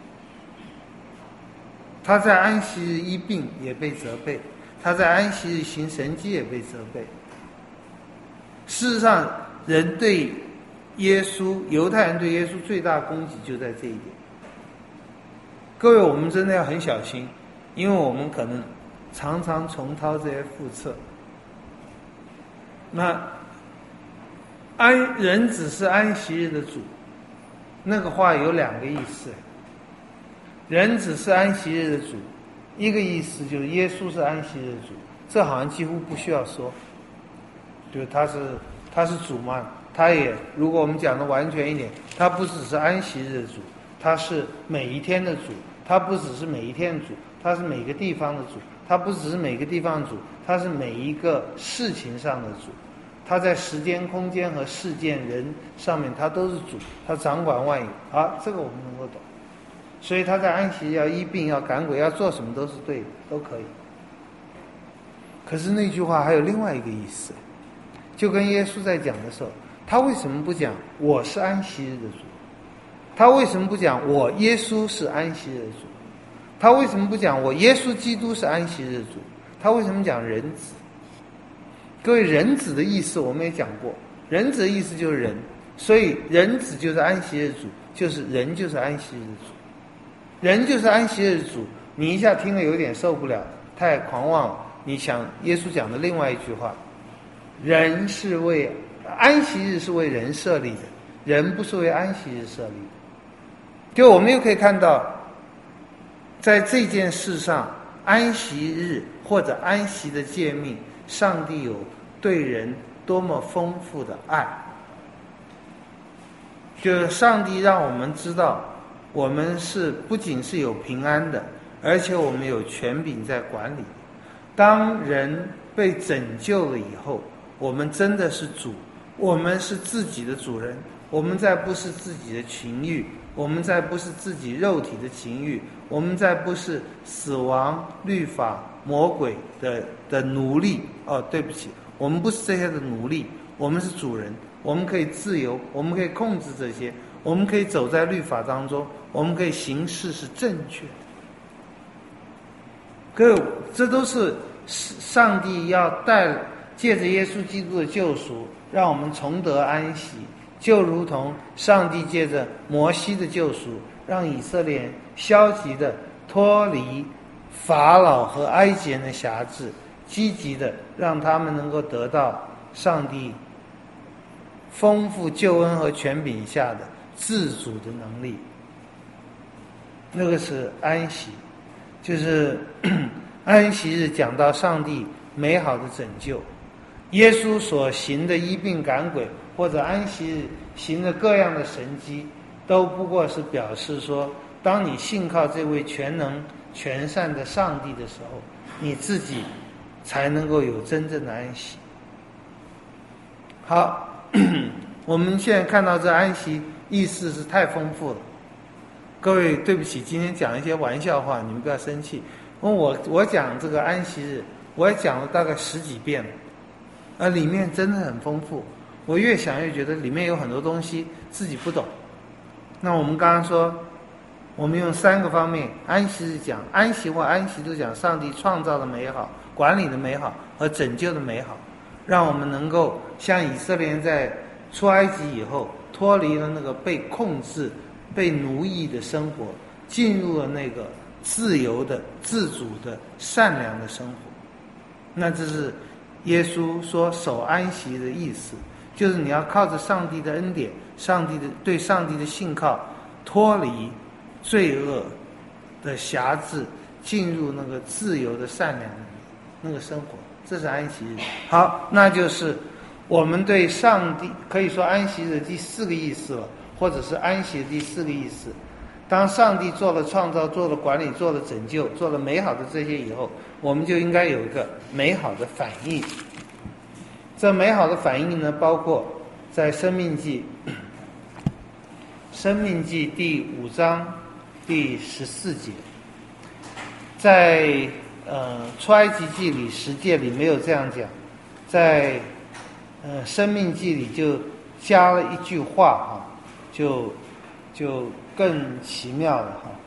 他在安息日医病也被责备，他在安息日行神迹也被责备。事实上，人对耶稣，犹太人对耶稣最大的攻击就在这一点。各位，我们真的要很小心，因为我们可能常常重蹈这些覆辙。那安人只是安息日的主，那个话有两个意思。人只是安息日的主，一个意思就是耶稣是安息日的主，这好像几乎不需要说，就是他是他是主嘛，他也如果我们讲的完全一点，他不只是安息日的主，他是每一天的主，他不只是每一天的主，他是每个地方的主，他不只是每个地方的主，他是每一个事情上的主，他在时间、空间和事件、人上面他都是主，他掌管万有。好，这个我们能够懂。所以他在安息要医病、要赶鬼、要做什么都是对的，都可以。可是那句话还有另外一个意思，就跟耶稣在讲的时候，他为什么不讲我是安息日的主？他为什么不讲我耶稣是安息日的主？他为什么不讲我耶稣基督是安息日的主？他为什么讲人子？各位，人子的意思我们也讲过，人子的意思就是人，所以人子就是安息日的主，就是人就是安息日的主，人就是安息日的主。你一下听了有点受不了，太狂妄了。你想耶稣讲的另外一句话，人是为安息日是为人设立的，人不是为安息日设立的。就我们又可以看到，在这件事上，安息日或者安息的诫命，上帝有对人多么丰富的爱。就是上帝让我们知道，我们是不仅是有平安的，而且我们有权柄在管理。当人被拯救了以后，我们真的是主，我们是自己的主人，我们再不是自己的情欲，我们再不是自己肉体的情欲，我们再不是死亡、律法、魔鬼的的奴隶。哦，对不起，我们不是这些的奴隶，我们是主人，我们可以自由，我们可以控制这些，我们可以走在律法当中，我们可以行事是正确的。各位，这都是上帝要带借着耶稣基督的救赎，让我们重得安息，就如同上帝借着摩西的救赎，让以色列人消极的脱离法老和埃及人的辖制，积极的让他们能够得到上帝丰富救恩和权柄下的自主的能力。那个是安息，就是安息日讲到上帝美好的拯救，耶稣所行的医病赶鬼，或者安息日行的各样的神迹，都不过是表示说，当你信靠这位全能全善的上帝的时候，你自己才能够有真正的安息。好，我们现在看到这安息意思是太丰富了。各位，对不起，今天讲一些玩笑话，你们不要生气。因为我我讲这个安息日，我也讲了大概十几遍了，呃，里面真的很丰富。我越想越觉得里面有很多东西自己不懂。那我们刚刚说， 我们用三个方面，安息日讲，安息或安息都讲上帝创造的美好、管理的美好和拯救的美好，让我们能够像以色列人在出埃及以后，脱离了那个被控制、被奴役的生活，进入了那个自由的、自主的、善良的生活。那这是耶稣说守安息的意思，就是你要靠着上帝的恩典，上帝的对上帝的信靠，脱离罪恶的辖制，进入那个自由的善良的那个生活，这是安息日。好，那就是我们对上帝可以说安息日第四个意思了，或者是安息的第四个意思。当上帝做了创造、做了管理、做了拯救、做了美好的这些以后，我们就应该有一个美好的反应。这美好的反应呢，包括在生命记生命记第五章第十四节，在呃出埃及记里十诫里没有这样讲，在呃生命记里就加了一句话哈，就就更奇妙了哈，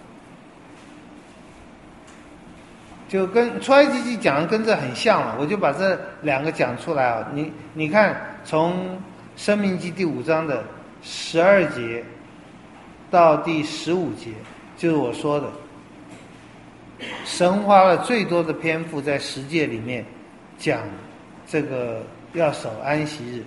就跟出埃及记讲的跟这很像了，我就把这两个讲出来啊。你你看，从生命记第五章的十二节到第十五节，就是我说的，神花了最多的篇幅在十诫里面讲这个要守安息日，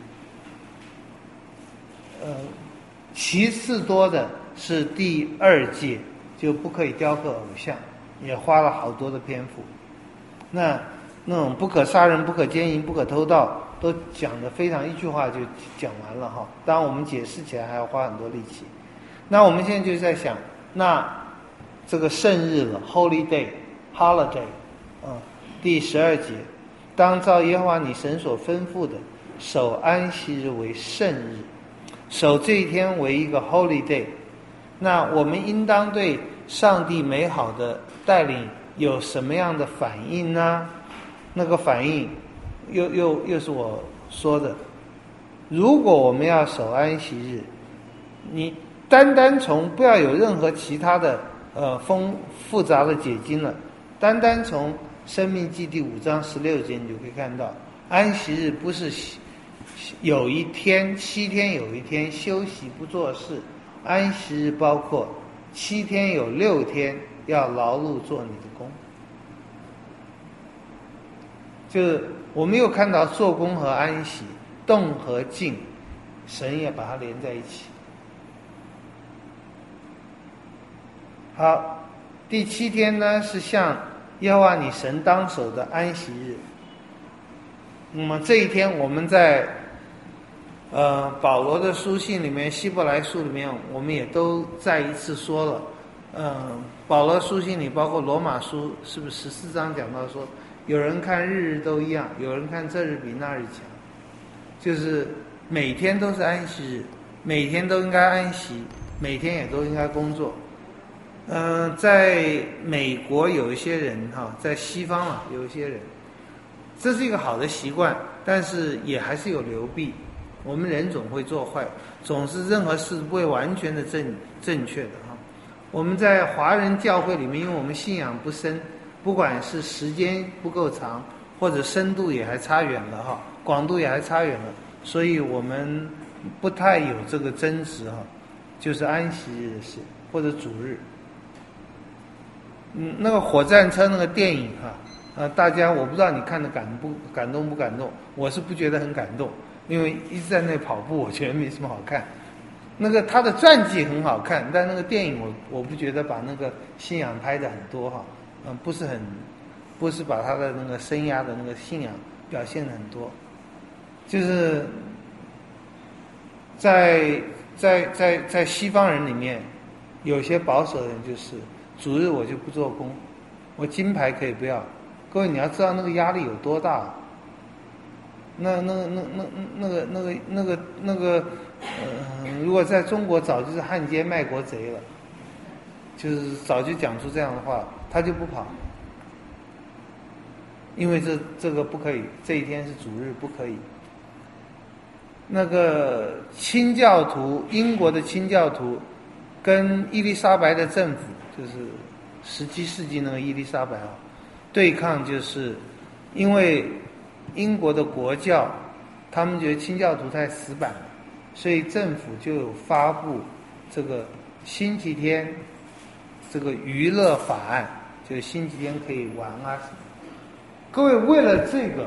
呃，其次多的是第二诫，就不可以雕刻偶像，也花了好多的篇幅。那那种不可杀人、不可奸淫、不可偷盗，都讲得非常一句话就讲完了哈。当然我们解释起来还要花很多力气。那我们现在就在想，那这个圣日了 ，Holy Day、Holiday， 啊，第十二节，当照耶和华你神所吩咐的，守安息日为圣日，守这一天为一个 Holy Day。那我们应当对上帝美好的带领有什么样的反应呢？那个反应又又又是我说的，如果我们要守安息日，你单单从不要有任何其他的呃丰复杂的解经了，单单从申命记第五章十六节你就可以看到，安息日不是有一天七天有一天休息不做事，安息日包括七天有六天要劳碌做你的工。就是我们又看到做工和安息，动和静，神也把它连在一起。好，第七天呢是向耶和华你神当守的安息日。那么这一天我们在呃保罗的书信里面，希伯来书里面，我们也都再一次说了。嗯、呃，保罗书信里包括罗马书，是不是十四章讲到说，有人看日日都一样，有人看这日比那日强，就是每天都是安息日，每天都应该安息，每天也都应该工作。嗯、呃，在美国有一些人哈，在西方啊有一些人，这是一个好的习惯，但是也还是有流弊。我们人总会做坏，总是任何事不会完全的正正确的哈。我们在华人教会里面，因为我们信仰不深，不管是时间不够长，或者深度也还差远了哈，广度也还差远了，所以我们不太有这个争执哈，就是安息日的事或者主日。嗯，那个火战车那个电影哈，呃，大家我不知道你看的感不感动不感动，我是不觉得很感动，因为一直在那跑步，我觉得没什么好看。那个他的传记很好看，但那个电影我我不觉得把那个信仰拍的很多哈，嗯、呃，不是很，不是把他的那个生涯的那个信仰表现的很多，就是在在在在西方人里面，有些保守的人就是主日我就不做工，我金牌可以不要。各位你要知道那个压力有多大。那那那那那个那个那个那个呃，如果在中国早就是汉奸卖国贼了，就是早就讲出这样的话，他就不跑，因为这这个不可以，这一天是主日，不可以。那个清教徒，英国的清教徒， 跟伊丽莎白的政府，就是十七世纪那个伊丽莎白啊，对抗，就是因为英国的国教，他们觉得清教徒太死板了，所以政府就有发布这个星期天这个娱乐法案，就是星期天可以玩啊什么。各位，为了这个，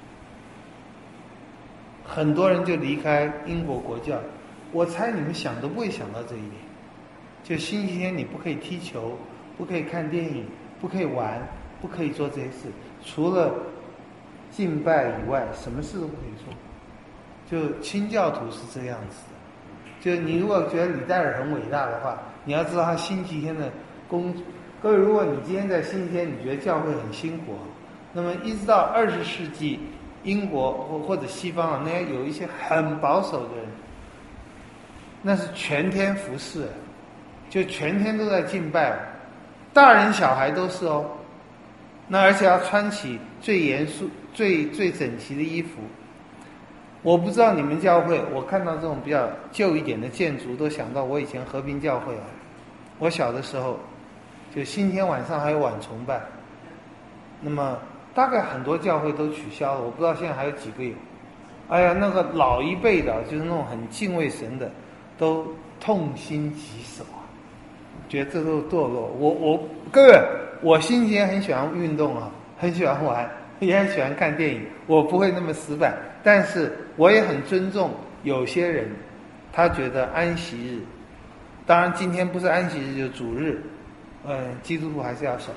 很多人就离开英国国教。我猜你们想都不会想到这一点，就星期天你不可以踢球，不可以看电影，不可以玩，不可以做这些事，除了敬拜以外，什么事都不可以做。就清教徒是这样子的，就你如果觉得李戴尔很伟大的话，你要知道他星期天的工作。各位，如果你今天在星期天，你觉得教会很辛苦，那么一直到二十世纪，英国或或者西方啊，那些有一些很保守的人，那是全天服侍，就全天都在敬拜，大人小孩都是哦。那而且要穿起最严肃、最最整齐的衣服。我不知道你们教会，我看到这种比较旧一点的建筑，都想到我以前和平教会啊。我小的时候，就星期天晚上还有晚崇拜，那么大概很多教会都取消了，我不知道现在还有几个有。哎呀，那个老一辈的，就是那种很敬畏神的，都痛心疾首啊，觉得这都是堕落。我我各位，我星期天很喜欢运动啊，很喜欢玩，也很喜欢看电影，我不会那么死板，但是我也很尊重有些人，他觉得安息日，当然今天不是安息日就是主日，嗯，基督徒还是要守。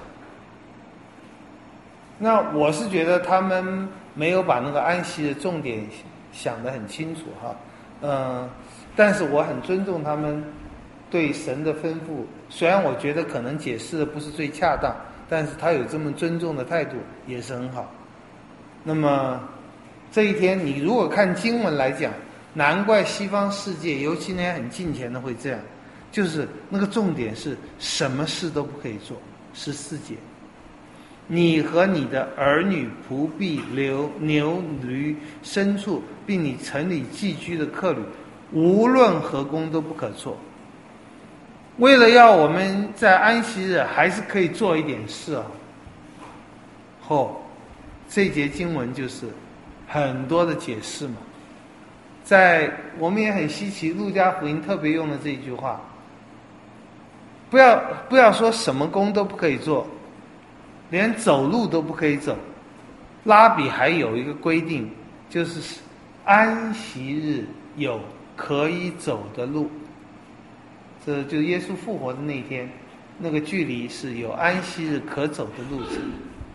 那我是觉得他们没有把那个安息的重点想得很清楚哈，嗯，但是我很尊重他们对神的吩咐，虽然我觉得可能解释的不是最恰当，但是他有这么尊重的态度也是很好。那么这一天你如果看经文来讲，难怪西方世界尤其那些很敬虔的会这样，就是那个重点是什么事都不可以做。十四节，你和你的儿女、仆婢、牛、牛、驴、牲畜，并你城里寄居的客旅，无论何工都不可做。为了要我们在安息日还是可以做一点事啊。后这节经文就是很多的解释嘛，在我们也很稀奇，路加福音特别用了这一句话，不要不要说什么工都不可以做，连走路都不可以走。拉比还有一个规定，就是安息日有可以走的路，这就耶稣复活的那一天，那个距离是有安息日可走的路程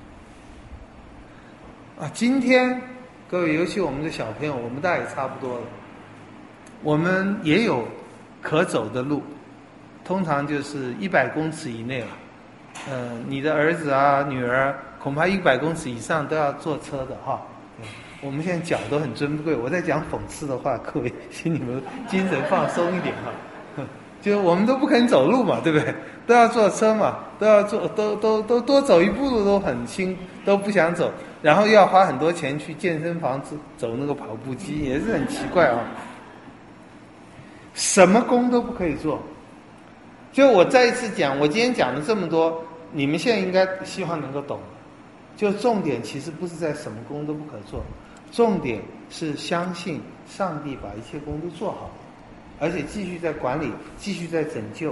啊。今天各位，尤其我们的小朋友，我们大概也差不多了，我们也有可走的路，通常就是一百公尺以内了。呃，你的儿子啊、女儿，恐怕一百公尺以上都要坐车的哈。我们现在脚都很尊贵，我在讲讽刺的话，各位请你们精神放松一点哈。就我们都不肯走路嘛，对不对？都要坐车嘛，都要坐，都都都多走一步路都很轻，都不想走，然后又要花很多钱去健身房走那个跑步机，也是很奇怪啊。什么工都不可以做。就我再一次讲，我今天讲了这么多，你们现在应该希望能够懂。就重点其实不是在什么工都不可做，重点是相信上帝把一切工都做好了，而且继续在管理，继续在拯救。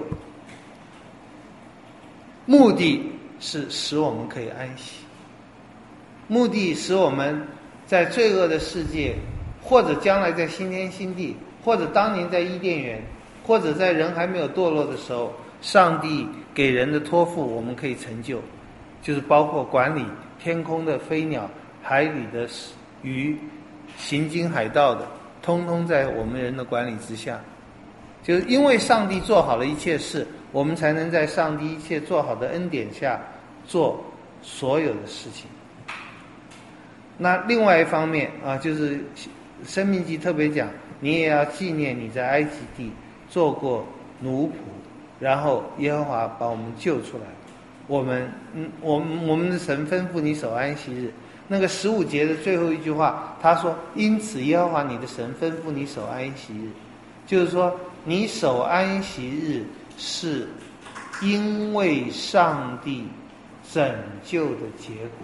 目的是使我们可以安息，目的使我们在罪恶的世界，或者将来在新天新地，或者当年在伊甸园，或者在人还没有堕落的时候，上帝给人的托付我们可以成就，就是包括管理天空的飞鸟、海里的鱼、行经海道的，通通在我们人的管理之下。就是因为上帝做好了一切事，我们才能在上帝一切做好的恩典下做所有的事情。那另外一方面啊，就是申命记特别讲，你也要纪念你在埃及地做过奴仆，然后耶和华把我们救出来。我们嗯，我们我们的神吩咐你守安息日。那个十五节的最后一句话，他说：“因此耶和华你的神吩咐你守安息日。”就是说，你守安息日是因为上帝拯救的结果。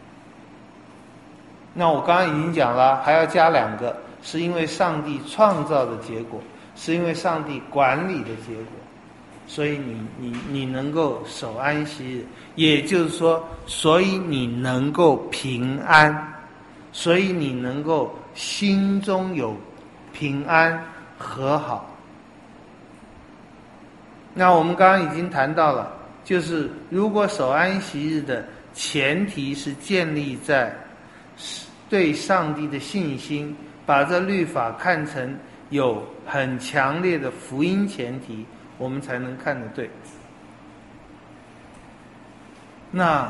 那我刚刚已经讲了，还要加两个，是因为上帝创造的结果，是因为上帝管理的结果。所以你你你能够守安息日，也就是说，所以你能够平安，所以你能够心中有平安和好。那我们刚刚已经谈到了，就是如果守安息日的前提是建立在对上帝的信心，把这律法看成有很强烈的福音前提，我们才能看得对。那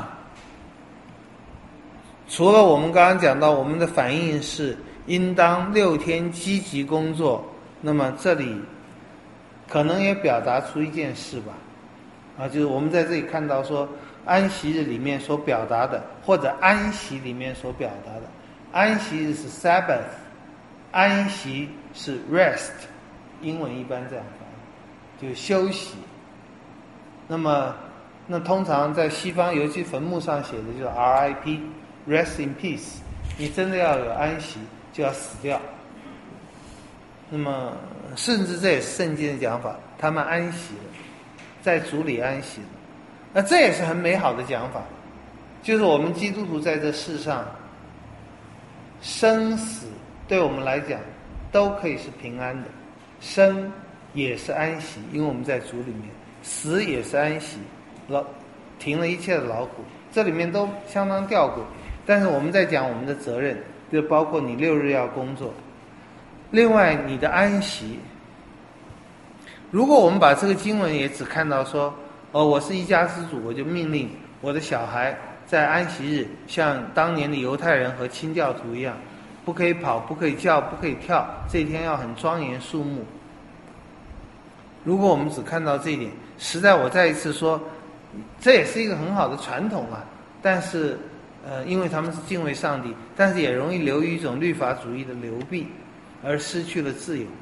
除了我们刚刚讲到我们的反应是应当六天积极工作，那么这里可能也表达出一件事吧，啊，就是我们在这里看到说安息日里面所表达的，或者安息里面所表达的，安息日是 Sabbath， 安息是 rest， 英文一般这样翻译，就是休息。那么那通常在西方，尤其坟墓上写的就是 R I P Rest in peace， 你真的要有安息就要死掉。那么甚至这也是圣经的讲法，他们安息了，在主里安息了。那这也是很美好的讲法，就是我们基督徒在这世上生死对我们来讲都可以是平安的，生也是安息，因为我们在主里面，死也是安息，劳停了一切的劳苦，这里面都相当吊诡。但是我们在讲我们的责任，就包括你六日要工作，另外你的安息，如果我们把这个经文也只看到说，哦，我是一家之主，我就命令我的小孩在安息日像当年的犹太人和清教徒一样，不可以跑，不可以叫，不可以跳，这一天要很庄严肃穆。如果我们只看到这一点，实在我再一次说，这也是一个很好的传统啊，但是呃，因为他们是敬畏上帝，但是也容易流于一种律法主义的流弊，而失去了自由。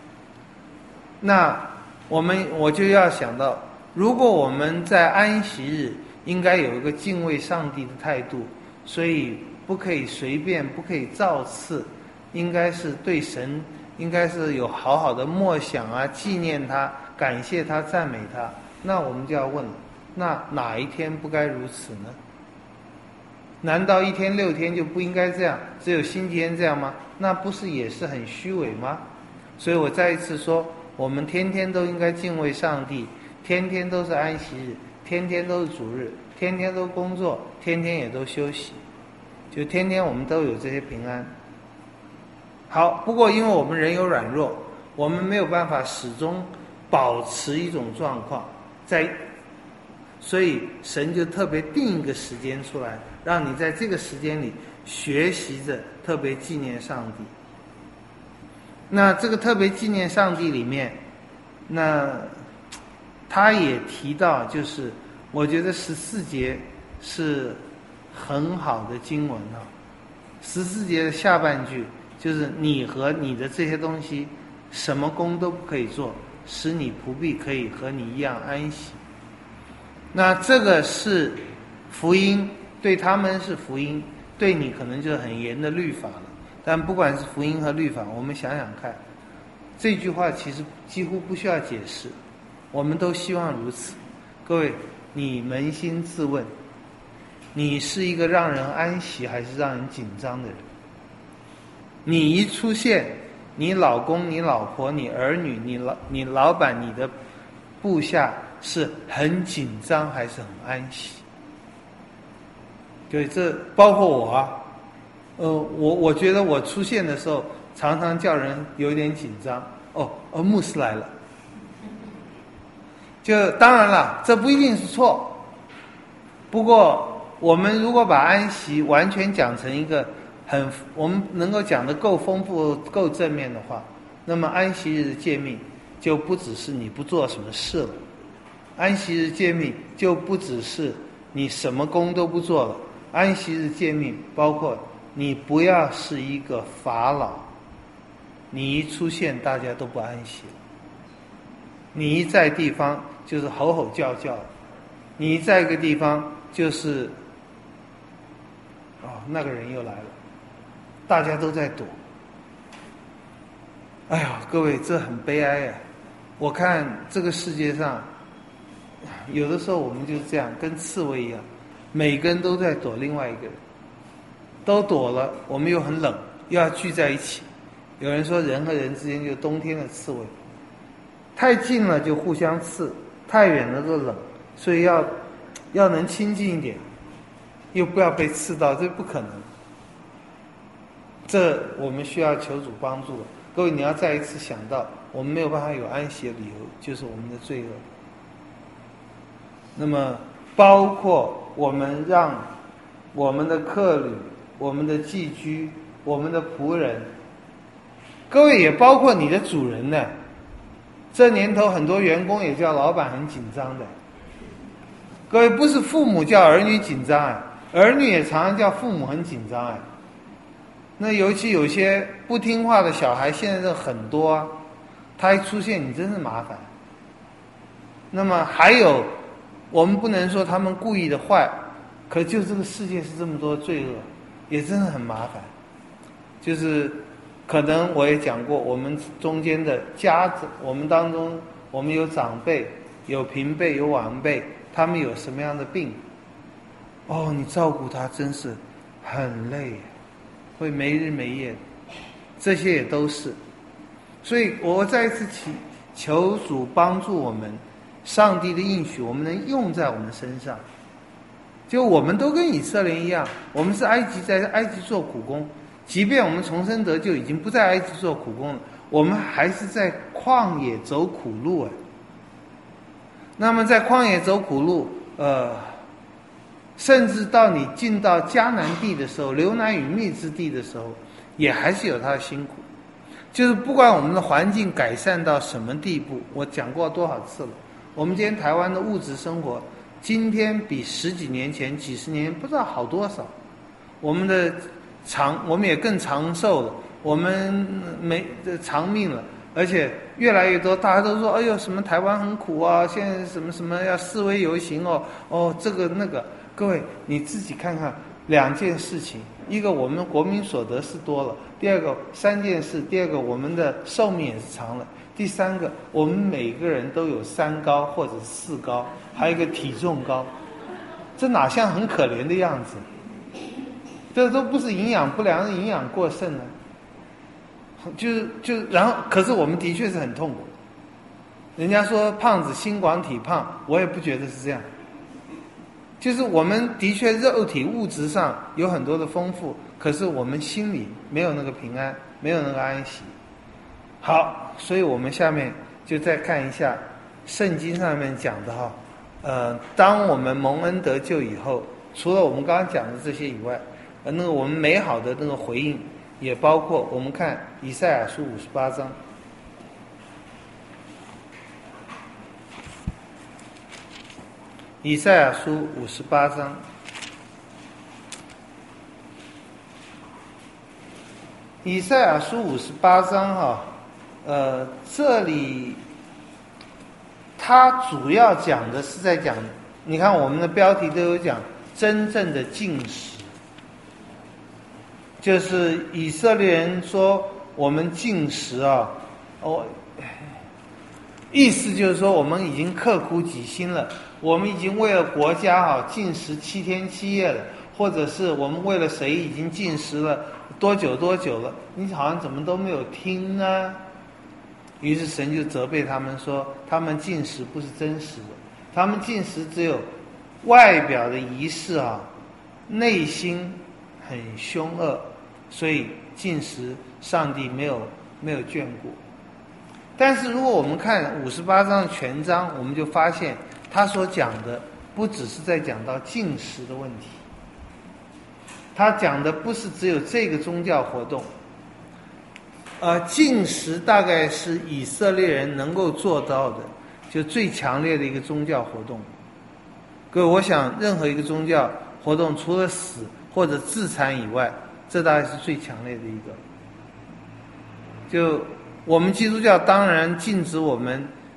那我们我就要想到，如果我们在安息日应该有一个敬畏上帝的态度，所以不可以随便，不可以造次，应该是对神应该是有好好的默想啊，纪念他，感谢他，赞美他。那我们就要问了，那哪一天不该如此呢？难道一天六天就不应该这样，只有星期天这样吗？那不是也是很虚伪吗？所以我再一次说，我们天天都应该敬畏上帝，天天都是安息日，天天都是主日，天天都工作，天天也都休息，就天天我们都有这些平安。好，不过因为我们人有软弱，我们没有办法始终保持一种状况，在所以神就特别定一个时间出来，让你在这个时间里学习着特别纪念上帝。那这个特别纪念上帝里面，那他也提到，就是我觉得十四节是很好的经文啊。十四节的下半句就是你和你的这些东西什么工都不可以做，使你仆婢可以和你一样安息。那这个是福音，对他们是福音，对你可能就很严的律法了。但不管是福音和律法，我们想想看，这句话其实几乎不需要解释，我们都希望如此。各位，你扪心自问，你是一个让人安息还是让人紧张的人？你一出现，你老公、你老婆、你儿女、你老你老板、你的部下是很紧张还是很安息？对，这包括我啊，呃，我我觉得我出现的时候，常常叫人有点紧张。哦，哦，牧师来了。就当然了，这不一定是错。不过，我们如果把安息完全讲成一个很我们能够讲得够丰富、够正面的话，那么安息日的诫命就不只是你不做什么事了，安息日诫命就不只是你什么工都不做了，安息日诫命包括你不要是一个法老，你一出现大家都不安息了。 你一在地方就是吼吼叫叫，你一在一个地方就是哦，那个人又来了，大家都在躲。哎呀，各位，这很悲哀呀！我看这个世界上，有的时候我们就是这样，跟刺猬一样，每个人都在躲另外一个人，都躲了，我们又很冷，又要聚在一起。有人说，人和人之间就冬天的刺猬，太近了就互相刺，太远了就冷，所以要要能亲近一点，又不要被刺到，这不可能。这我们需要求主帮助了。各位，你要再一次想到，我们没有办法有安息的理由，就是我们的罪恶。那么，包括我们让我们的客旅、我们的寄居、我们的仆人，各位也包括你的主人呢。这年头很多员工也叫老板很紧张的。各位，不是父母叫儿女紧张啊，儿女也常常叫父母很紧张啊。那尤其有些不听话的小孩，现在这很多啊，他一出现，你真是麻烦。那么还有，我们不能说他们故意的坏，可就这个世界是这么多罪恶，也真的很麻烦。就是可能我也讲过，我们中间的家子，我们当中我们有长辈、有平辈、有晚辈，他们有什么样的病，哦，你照顾他真是很累，会没日没夜，这些也都是。所以我再一次祈求主帮助我们，上帝的应许我们能用在我们身上。就我们都跟以色列一样，我们是埃及在埃及做苦工，即便我们重生得救，已经不在埃及做苦工了，我们还是在旷野走苦路啊。那么在旷野走苦路，呃，甚至到你进到迦南地的时候，流奶与蜜之地的时候，也还是有他的辛苦。就是不管我们的环境改善到什么地步，我讲过多少次了，我们今天台湾的物质生活，今天比十几年前、几十年不知道好多少。我们的长，我们也更长寿了，我们没长命了，而且越来越多，大家都说，哎呦，什么台湾很苦啊，现在什么什么要示威游行哦，哦，这个那个。各位，你自己看看两件事情，一个我们国民所得是多了，第二个三件事，第二个我们的寿命也是长了，第三个我们每个人都有三高或者四高，还有一个体重高，这哪像很可怜的样子？这都不是营养不良，是营养过剩呢。就是就然后，可是我们的确是很痛苦。人家说胖子心广体胖，我也不觉得是这样。就是我们的确肉体物质上有很多的丰富，可是我们心里没有那个平安，没有那个安息。好，所以我们下面就再看一下圣经上面讲的哈，呃，当我们蒙恩得救以后，除了我们刚刚讲的这些以外，呃，那个我们美好的那个回应，也包括我们看以赛亚书五十八章。以赛亚书五十八章，以赛亚书五十八章哈，呃，这里它主要讲的是在讲，你看我们的标题都有讲真正的禁食，就是以色列人说我们禁食啊，哦，意思就是说我们已经刻苦己心了。我们已经为了国家啊禁食七天七夜了，或者是我们为了谁已经禁食了多久多久了，你好像怎么都没有听啊？于是神就责备他们说，他们禁食不是真实的，他们禁食只有外表的仪式啊，内心很凶恶，所以禁食上帝没有没有眷顾。但是如果我们看五十八章的全章，我们就发现他所讲的不只是在讲到禁食的问题，他讲的不是只有这个宗教活动，呃，禁食大概是以色列人能够做到的，就最强烈的一个宗教活动。各位，我想任何一个宗教活动，除了死或者自残以外，这大概是最强烈的一个。就我们基督教当然禁止我们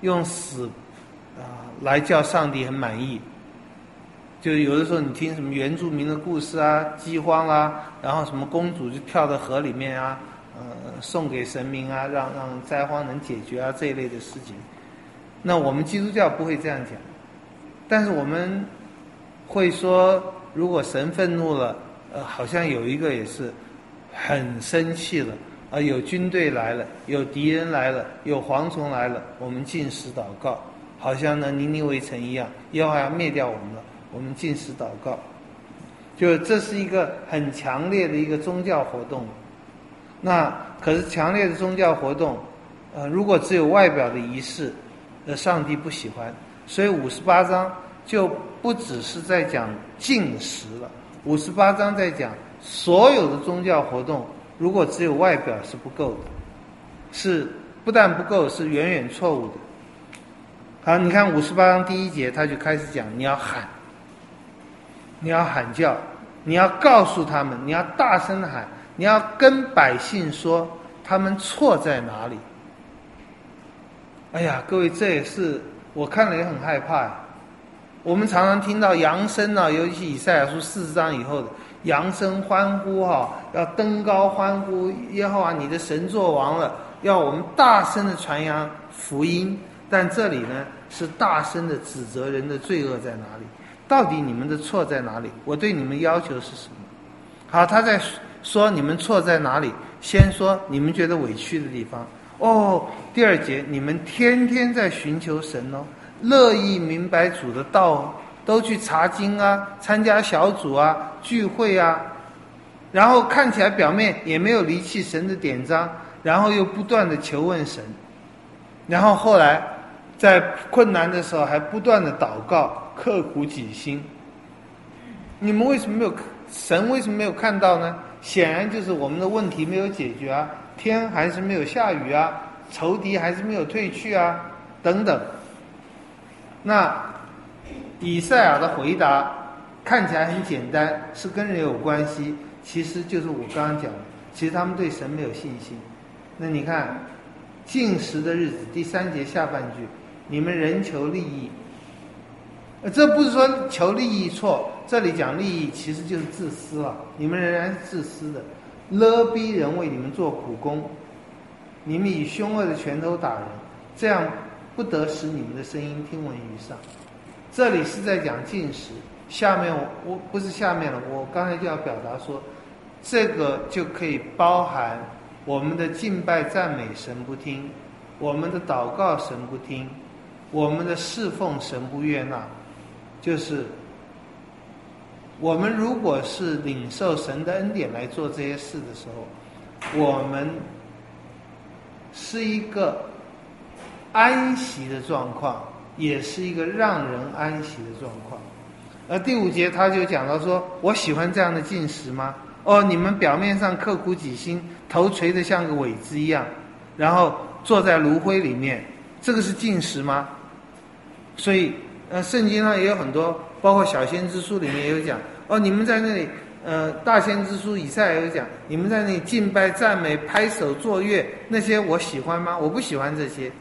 用死啊、来叫上帝很满意。就有的时候你听什么原住民的故事啊，饥荒啦，然后什么公主就跳到河里面啊，呃，送给神明啊，让让灾荒能解决啊这一类的事情。那我们基督教不会这样讲，但是我们会说，如果神愤怒了，呃，好像有一个也是很生气了啊、呃，有军队来了，有敌人来了，有蝗虫来了，我们禁食祷告，好像呢尼尼微城一样，耶和华要灭掉我们了，我们禁食祷告，就这是一个很强烈的一个宗教活动。那可是强烈的宗教活动，呃，如果只有外表的仪式，呃，上帝不喜欢，所以五十八章就不只是在讲禁食了，五十八章在讲所有的宗教活动，如果只有外表是不够的，是不但不够，是远远错误的。好，你看五十八章第一节，他就开始讲，你要喊，你要喊叫，你要告诉他们，你要大声的喊，你要跟百姓说他们错在哪里。哎呀，各位，这也是我看了也很害怕呀。我们常常听到扬声啊，尤其以赛亚书四十章以后的扬声欢呼哈、啊，要登高欢呼，耶和华你的神作王了，要我们大声的传扬福音。但这里呢，是大声的指责人的罪恶在哪里？到底你们的错在哪里？我对你们要求是什么？好，他在说你们错在哪里，先说你们觉得委屈的地方。哦，第二节，你们天天在寻求神哦，乐意明白主的道哦，都去查经啊，参加小组啊，聚会啊，然后看起来表面也没有离弃神的典章，然后又不断的求问神，然后后来在困难的时候还不断的祷告，刻苦己心。你们为什么没有神为什么没有看到呢？显然就是我们的问题没有解决啊，天还是没有下雨啊，仇敌还是没有退去啊，等等。那以赛亚的回答看起来很简单，是跟人有关系，其实就是我刚刚讲的，其实他们对神没有信心。那你看禁食的日子，第三节下半句，你们人求利益，这不是说求利益错，这里讲利益其实就是自私了，你们仍然是自私的，勒逼人为你们做苦工，你们以凶恶的拳头打人，这样不得使你们的声音听闻于上。这里是在讲禁食，下面我我不是下面了，我刚才就要表达说，这个就可以包含我们的敬拜赞美神不听，我们的祷告神不听，我们的侍奉神不悦纳。就是我们如果是领受神的恩典来做这些事的时候，我们是一个安息的状况，也是一个让人安息的状况。而第五节他就讲到说，我喜欢这样的禁食吗？哦，你们表面上刻苦己心，头垂得像个苇子一样，然后坐在炉灰里面，这个是禁食吗？所以呃，圣经上也有很多，包括小先知书里面也有讲，哦，你们在那里，呃，大先知书以赛亚有讲，你们在那里敬拜赞美拍手作乐，那些我喜欢吗？我不喜欢这些。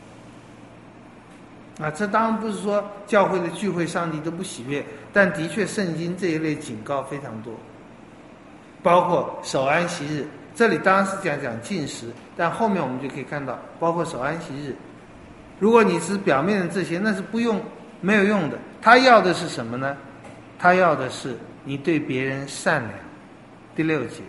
啊，这当然不是说教会的聚会上帝都不喜悦，但的确圣经这一类警告非常多，包括守安息日，这里当然是讲讲禁食，但后面我们就可以看到，包括守安息日，如果你是表面的这些，那是不用没有用的。他要的是什么呢？他要的是你对别人善良。第六节，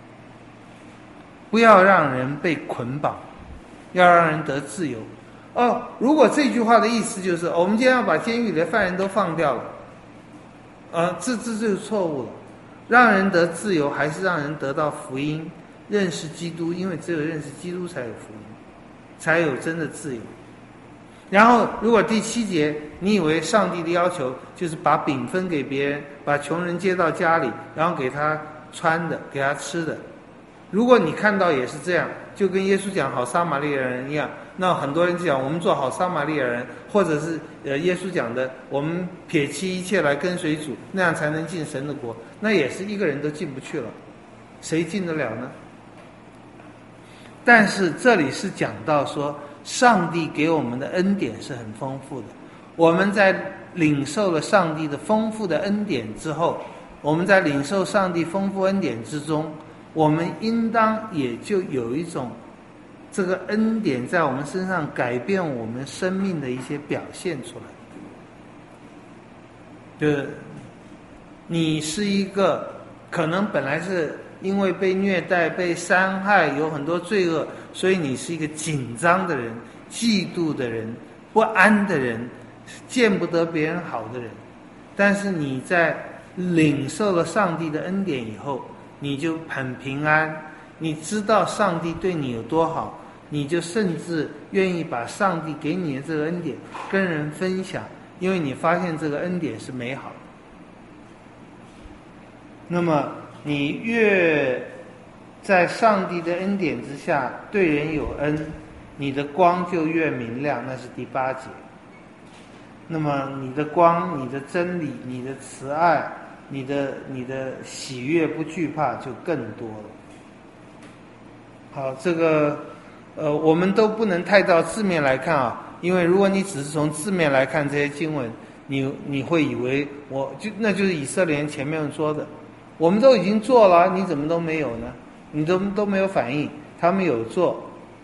不要让人被捆绑，要让人得自由。哦，如果这句话的意思就是、哦、我们今天要把监狱里的犯人都放掉了，呃，这这就是错误了。让人得自由，还是让人得到福音，认识基督，因为只有认识基督才有福音，才有真的自由。然后如果第七节你以为上帝的要求就是把饼分给别人，把穷人接到家里，然后给他穿的，给他吃的，如果你看到也是这样，就跟耶稣讲好撒玛利亚人一样，那很多人就讲我们做好撒玛利亚人，或者是呃耶稣讲的我们撇弃一切来跟随主，那样才能进神的国，那也是一个人都进不去了，谁进得了呢？但是这里是讲到说上帝给我们的恩典是很丰富的。我们在领受了上帝的丰富的恩典之后，我们在领受上帝丰富恩典之中，我们应当也就有一种这个恩典在我们身上改变我们生命的一些表现出来。就是你是一个可能本来是因为被虐待、被伤害，有很多罪恶，所以你是一个紧张的人、嫉妒的人、不安的人、见不得别人好的人。但是你在领受了上帝的恩典以后，你就很平安，你知道上帝对你有多好，你就甚至愿意把上帝给你的这个恩典跟人分享，因为你发现这个恩典是美好的。那么你越在上帝的恩典之下对人有恩，你的光就越明亮，那是第八节。那么你的光、你的真理、你的慈爱、你的你的喜悦不惧怕就更多了。好，这个呃我们都不能太照字面来看啊，因为如果你只是从字面来看这些经文，你你会以为我就那就是以色列人前面说的，我们都已经做了，你怎么都没有呢？你都都没有反应。他们有做，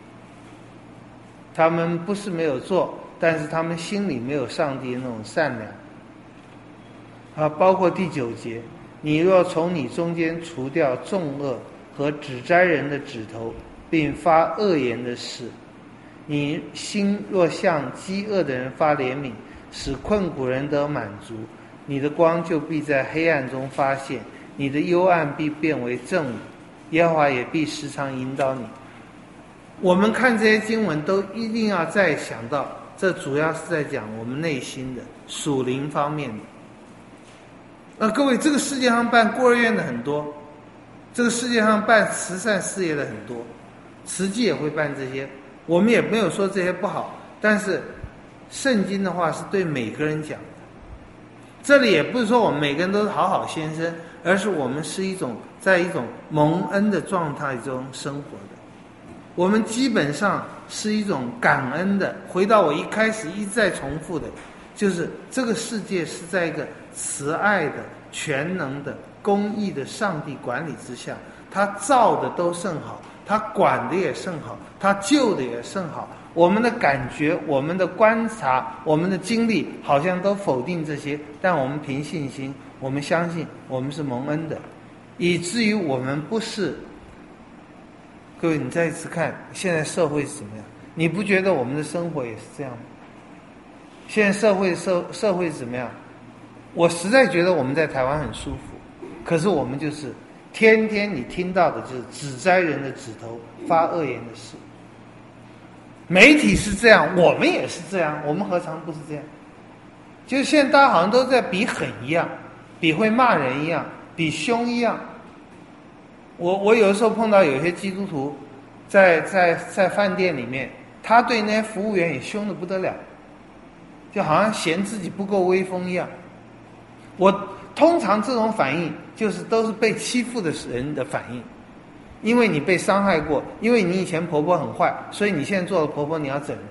他们不是没有做，但是他们心里没有上帝的那种善良啊。包括第九节，你若从你中间除掉重恶和指摘人的指头，并发恶言的事，你心若向饥饿的人发怜悯，使困苦人得满足，你的光就必在黑暗中发现，你的幽暗必变为正午，耶和华也必时常引导你。我们看这些经文都一定要再想到，这主要是在讲我们内心的属灵方面的。那各位，这个世界上办孤儿院的很多，这个世界上办慈善事业的很多，慈济也会办这些，我们也没有说这些不好，但是圣经的话是对每个人讲的。这里也不是说我们每个人都是好好先生，而是我们是一种在一种蒙恩的状态中生活的。我们基本上是一种感恩的，回到我一开始一再重复的，就是这个世界是在一个慈爱的、全能的、公义的上帝管理之下，他造的都甚好，他管的也甚好，他救的也甚好。我们的感觉、我们的观察、我们的经历好像都否定这些，但我们凭信心，我们相信我们是蒙恩的，以至于我们不是。各位，你再一次看现在社会是怎么样？你不觉得我们的生活也是这样吗？现在社会社社会是怎么样？我实在觉得我们在台湾很舒服，可是我们就是天天你听到的就是指摘人的指头、发恶言的事。媒体是这样，我们也是这样，我们何尝不是这样？就现在大家好像都在比狠一样，比会骂人一样，比凶一样。我我有的时候碰到有些基督徒在在在饭店里面，他对那些服务员也凶得不得了，就好像嫌自己不够威风一样。我通常这种反应就是都是被欺负的人的反应，因为你被伤害过，因为你以前婆婆很坏，所以你现在做了婆婆你要整人。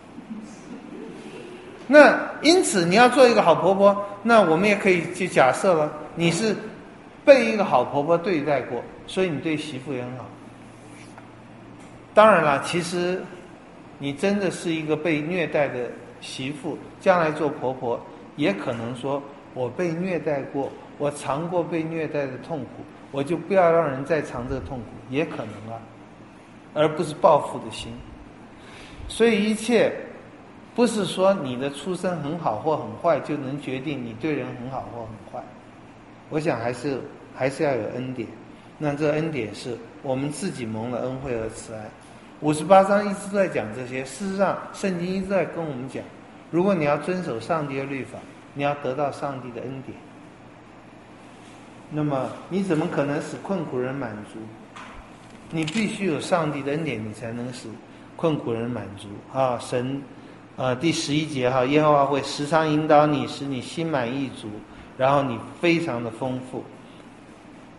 那因此你要做一个好婆婆，那我们也可以去假设了，你是被一个好婆婆对待过，所以你对媳妇也很好。当然了，其实你真的是一个被虐待的媳妇，将来做婆婆也可能说，我被虐待过，我尝过被虐待的痛苦，我就不要让人再尝这个痛苦，也可能啊，而不是报复的心。所以一切不是说你的出身很好或很坏就能决定你对人很好或很坏。我想还是还是要有恩典，那这恩典是我们自己蒙了恩惠和慈爱。五十八章一直在讲这些，事实上圣经一直在跟我们讲，如果你要遵守上帝的律法，你要得到上帝的恩典，那么你怎么可能使困苦人满足？你必须有上帝的恩典，你才能使困苦人满足啊！神啊，第十一节哈，耶和华会时常引导你，使你心满意足，然后你非常的丰富。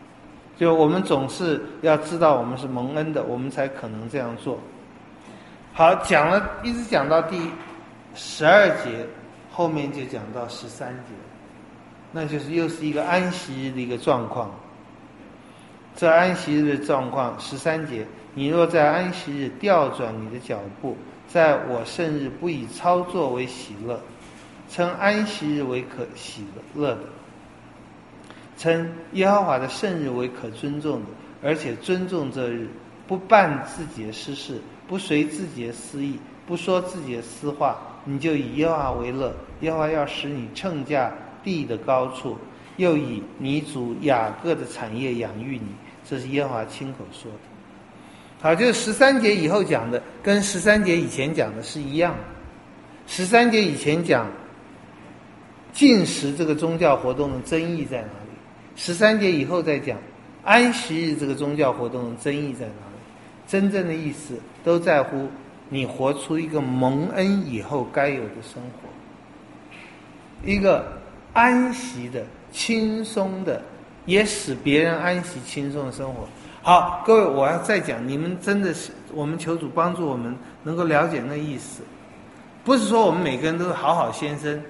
就我们总是要知道我们是蒙恩的，我们才可能这样做。 好，讲了一直讲到第十二节，后面就讲到十三节，那就是又是一个安息日的一个状况。这安息日的状况，十三节，你若在安息日调转你的脚步，在我圣日不以操作为喜乐，称安息日为可喜乐的，称耶和华的圣日为可尊重的，而且尊重这日，不办自己的私事，不随自己的私意，不说自己的私话，你就以耶和华为乐。耶和华要使你乘驾地的高处，又以你主雅各的产业养育你，这是耶和华亲口说的。好，就是十三节以后讲的跟十三节以前讲的是一样的。十三节以前讲禁食这个宗教活动的争议在哪里，十三节以后再讲安息日这个宗教活动的争议在哪里。真正的意思都在乎你活出一个蒙恩以后该有的生活，一个安息的轻松的，也使别人安息轻松的生活。好，各位，我要再讲，你们真的是，我们求主帮助我们能够了解那意思，不是说我们每个人都是好好先生，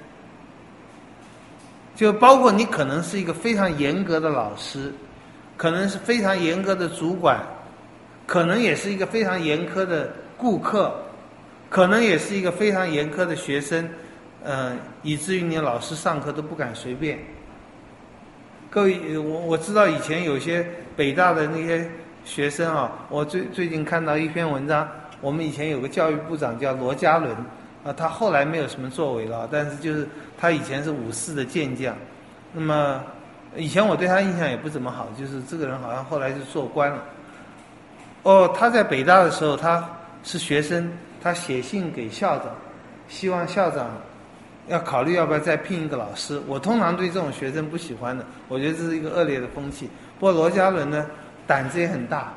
就包括你可能是一个非常严格的老师，可能是非常严格的主管，可能也是一个非常严苛的顾客，可能也是一个非常严苛的学生，呃，以至于你老师上课都不敢随便。各位，我我知道以前有些北大的那些学生啊，我最最近看到一篇文章，我们以前有个教育部长叫罗家伦啊，他后来没有什么作为了，但是就是他以前是五四的健将，那么以前我对他印象也不怎么好，就是这个人好像后来就做官了。哦，他在北大的时候他是学生，他写信给校长，希望校长要考虑要不要再聘一个老师。我通常对这种学生不喜欢的，我觉得这是一个恶劣的风气。不过罗家伦呢，胆子也很大。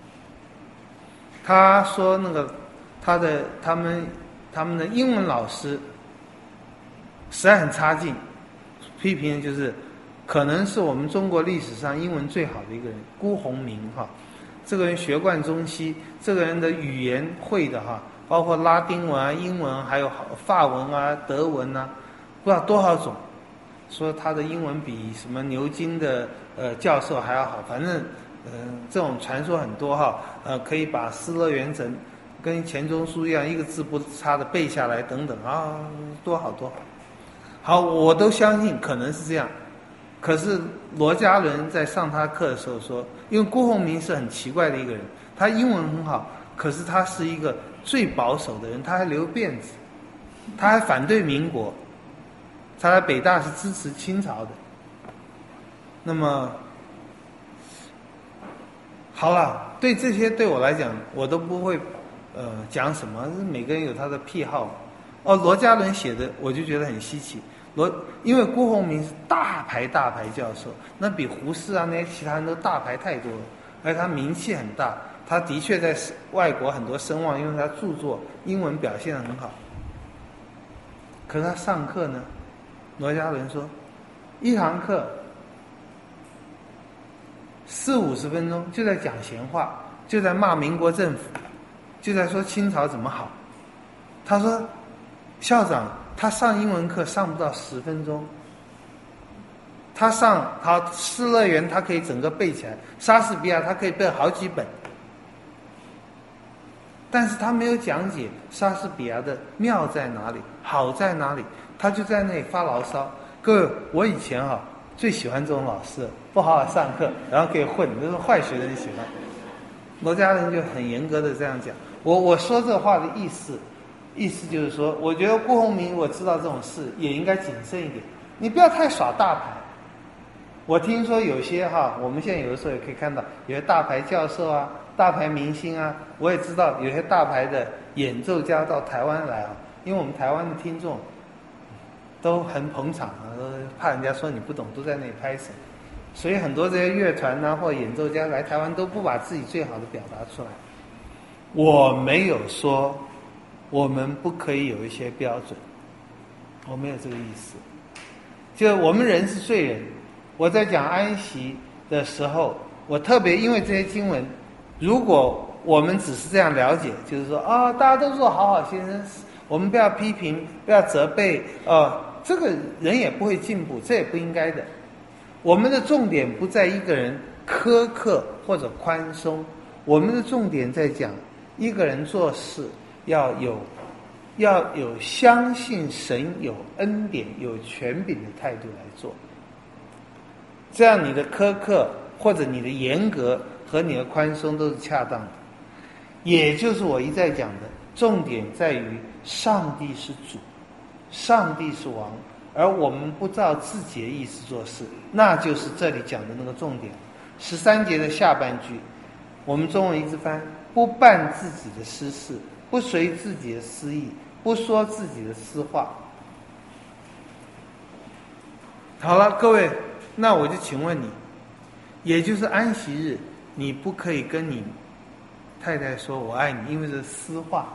他说那个他的他们他们的英文老师实在很差劲，批评就是可能是我们中国历史上英文最好的一个人，辜鸿铭哈。这个人学贯中西，这个人的语言会的哈，包括拉丁文啊、英文，还有法文啊、德文啊，不知道多少种。说他的英文比什么牛津的呃教授还要好，反正呃这种传说很多哈，呃可以把《斯乐园整》跟钱钟书一样一个字不差的背下来等等啊，多好多好。好，我都相信可能是这样。可是罗家伦在上他课的时候说，因为辜鸿铭是很奇怪的一个人，他英文很好，可是他是一个最保守的人，他还留辫子，他还反对民国，他在北大是支持清朝的。那么好了，对这些对我来讲我都不会呃讲什么，每个人有他的癖好。哦，罗家伦写的我就觉得很稀奇。罗，因为辜鸿铭是大牌大牌教授，那比胡适啊那些其他人都大牌太多了，而且他名气很大，他的确在外国很多声望，因为他著作英文表现得很好。可是他上课呢，罗家伦说，一堂课四五十分钟就在讲闲话，就在骂民国政府，就在说清朝怎么好。他说，校长。他上英文课上不到十分钟，他上好《失乐园》，他可以整个背起来，莎士比亚他可以背好几本，但是他没有讲解莎士比亚的妙在哪里，好在哪里，他就在那里发牢骚。各位，我以前啊最喜欢这种老师，不好好上课，然后可以混，这是坏学生喜欢。罗家伦就很严格的这样讲。我我说这话的意思。意思就是说，我觉得辜鸿铭我知道这种事也应该谨慎一点，你不要太耍大牌。我听说有些哈，我们现在有的时候也可以看到，有些大牌教授啊、大牌明星啊，我也知道有些大牌的演奏家到台湾来啊，因为我们台湾的听众都很捧场啊，都怕人家说你不懂，都在那里拍手，所以很多这些乐团啊或演奏家来台湾都不把自己最好的表达出来。我没有说我们不可以有一些标准，我没有这个意思。就我们人是罪人，我在讲安息的时候，我特别因为这些经文，如果我们只是这样了解，就是说啊、哦，大家都做好好先生，我们不要批评，不要责备，呃，这个人也不会进步，这也不应该的。我们的重点不在一个人苛刻或者宽松，我们的重点在讲一个人做事要有要有相信神有恩典有权柄的态度来做，这样你的苛刻或者你的严格和你的宽松都是恰当的。也就是我一再讲的，重点在于上帝是主，上帝是王，而我们不照自己的意思做事，那就是这里讲的那个重点。十三节的下半句，我们中文一直翻，不办自己的私事，不随自己的私意，不说自己的私话。好了，各位，那我就请问你，也就是安息日，你不可以跟你太太说我爱你，因为这是私话。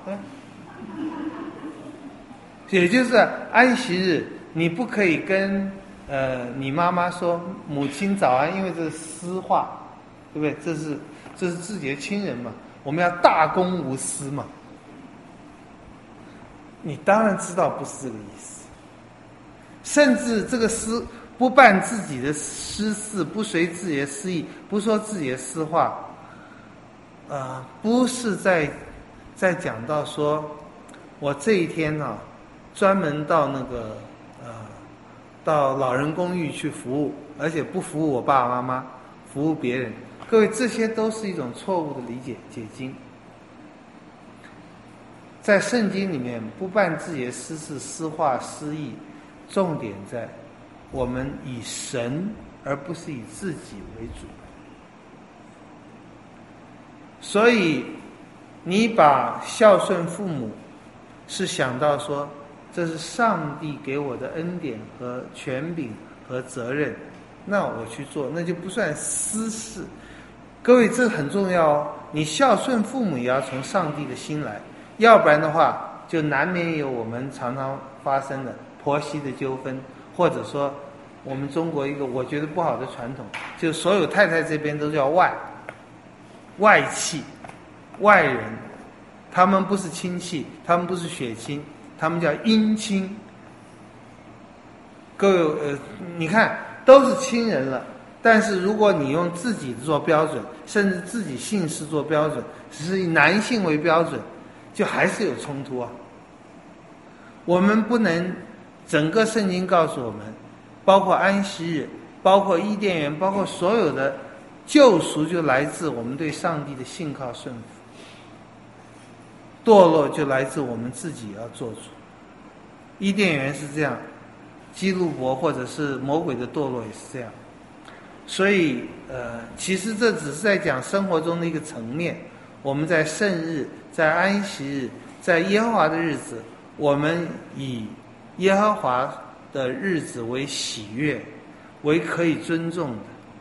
也就是安息日，你不可以跟呃你妈妈说母亲早安，因为这是私话，对不对？这是这是自己的亲人嘛，我们要大公无私嘛。你当然知道不是这个意思，甚至这个私不办自己的私事，不随自己的私意，不说自己的私话，呃，不是在在讲到说，我这一天呢、啊，专门到那个呃，到老人公寓去服务，而且不服务我爸爸妈妈，服务别人。各位，这些都是一种错误的理解解经。在圣经里面，不办自己的私事、私话、私意，重点在我们以神而不是以自己为主。所以你把孝顺父母是想到说这是上帝给我的恩典和权柄和责任，那我去做，那就不算私事。各位，这很重要哦，你孝顺父母也要从上帝的心来，要不然的话就难免有我们常常发生的婆媳的纠纷，或者说我们中国一个我觉得不好的传统，就所有太太这边都叫外外戚外人，他们不是亲戚，他们不是血亲，他们叫姻亲。各位呃，你看都是亲人了，但是如果你用自己做标准，甚至自己姓氏做标准，只是以男性为标准，就还是有冲突啊。我们不能，整个圣经告诉我们，包括安息日，包括伊甸园，包括所有的救赎，就来自我们对上帝的信靠顺服。堕落就来自我们自己要做主。伊甸园是这样，基路伯或者是魔鬼的堕落也是这样。所以呃，其实这只是在讲生活中的一个层面。我们在圣日，在安息日，在耶和华的日子，我们以耶和华的日子为喜悦，为可以尊重的。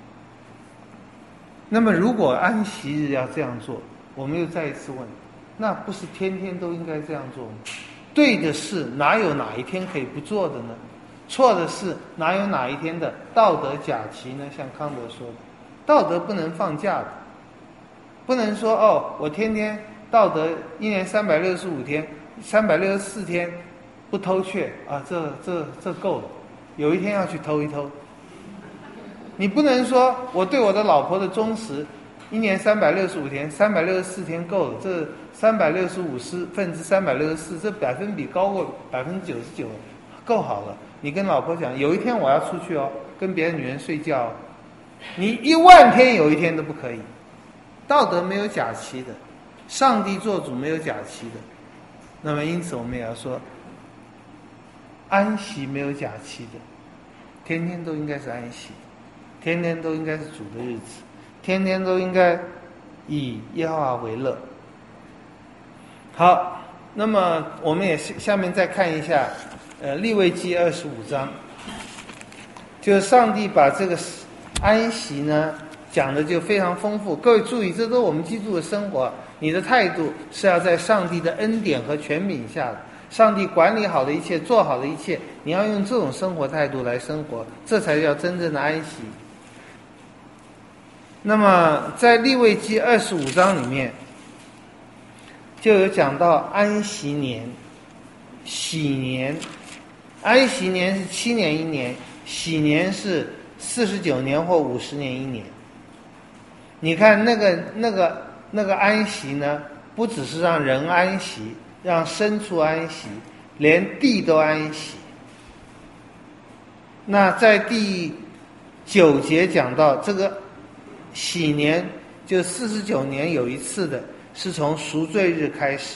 那么如果安息日要这样做，我们又再一次问，那不是天天都应该这样做吗？对的事哪有哪一天可以不做的呢？错的事哪有哪一天的道德假期呢？像康德说的，道德不能放假的，不能说哦，我天天道德一年三百六十五天，三百六十四天不偷窃啊，这这这够了，有一天要去偷一偷。你不能说我对我的老婆的忠实，一年三百六十五天，三百六十四天够了，这三百六十五分之三百六十四，这百分比高过百分之九十九，够好了。你跟老婆讲，有一天我要出去哦，跟别的女人睡觉哦，你一万天有一天都不可以。道德没有假期的，上帝做主没有假期的。那么因此我们也要说，安息没有假期的，天天都应该是安息的，天天都应该是主的日子，天天都应该以耶和华为乐。好，那么我们也下面再看一下呃利未记二十五章，就是上帝把这个安息呢讲的就非常丰富。各位注意，这都是我们基督的生活，你的态度是要在上帝的恩典和权柄下的，上帝管理好的一切，做好的一切，你要用这种生活态度来生活，这才叫真正的安息。那么在利未记二十五章里面， 就有讲到安息年、喜年。安息年是七年一年，喜年是四十九年或五十年一年。你看那个那个那个安息呢，不只是让人安息，让牲畜安息，连地都安息。那在第九节讲到这个喜年，就四十九年有一次的，是从赎罪日开始，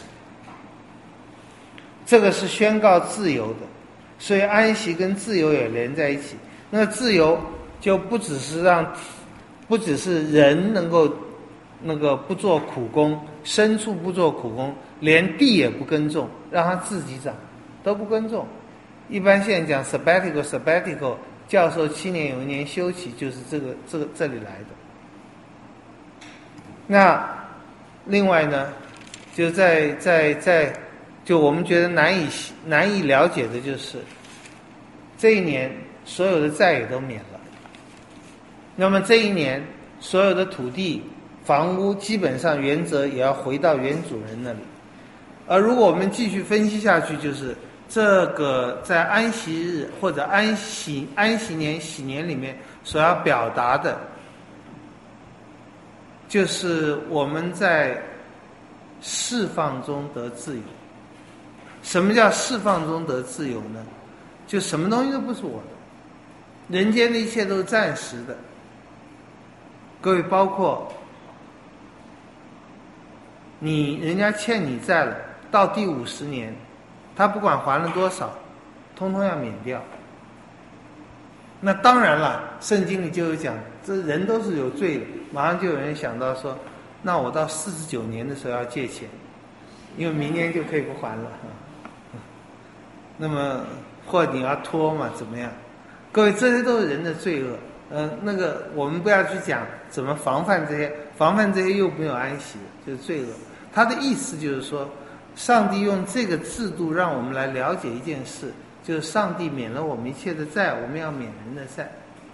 这个是宣告自由的，所以安息跟自由也连在一起。那个自由就不只是让，不只是人能够那个不做苦工，牲畜不做苦工，连地也不耕种，让它自己长，都不耕种。一般现在讲 sabbatical sabbatical， 教授七年有一年休息，就是这个这个这里来的。那另外呢，就在在在，就我们觉得难以难以了解的就是，这一年所有的债也都免了。那么这一年所有的土地、房屋基本上原则也要回到原主人那里。而如果我们继续分析下去，就是这个在安息日或者安息安息年、喜年里面所要表达的，就是我们在释放中得自由。什么叫释放中得自由呢？就什么东西都不是我的，人间的一切都是暂时的。各位，包括你人家欠你债了，到第五十年，他不管还了多少，通通要免掉。那当然了，圣经里就有讲，这人都是有罪的，马上就有人想到说，那我到四十九年的时候要借钱，因为明年就可以不还了。那么或者你要拖嘛，怎么样？各位，这些都是人的罪恶。嗯、呃，那个我们不要去讲怎么防范这些，防范这些又没有安息，就是罪恶。他的意思就是说，上帝用这个制度让我们来了解一件事，就是上帝免了我们一切的债，我们要免人的债。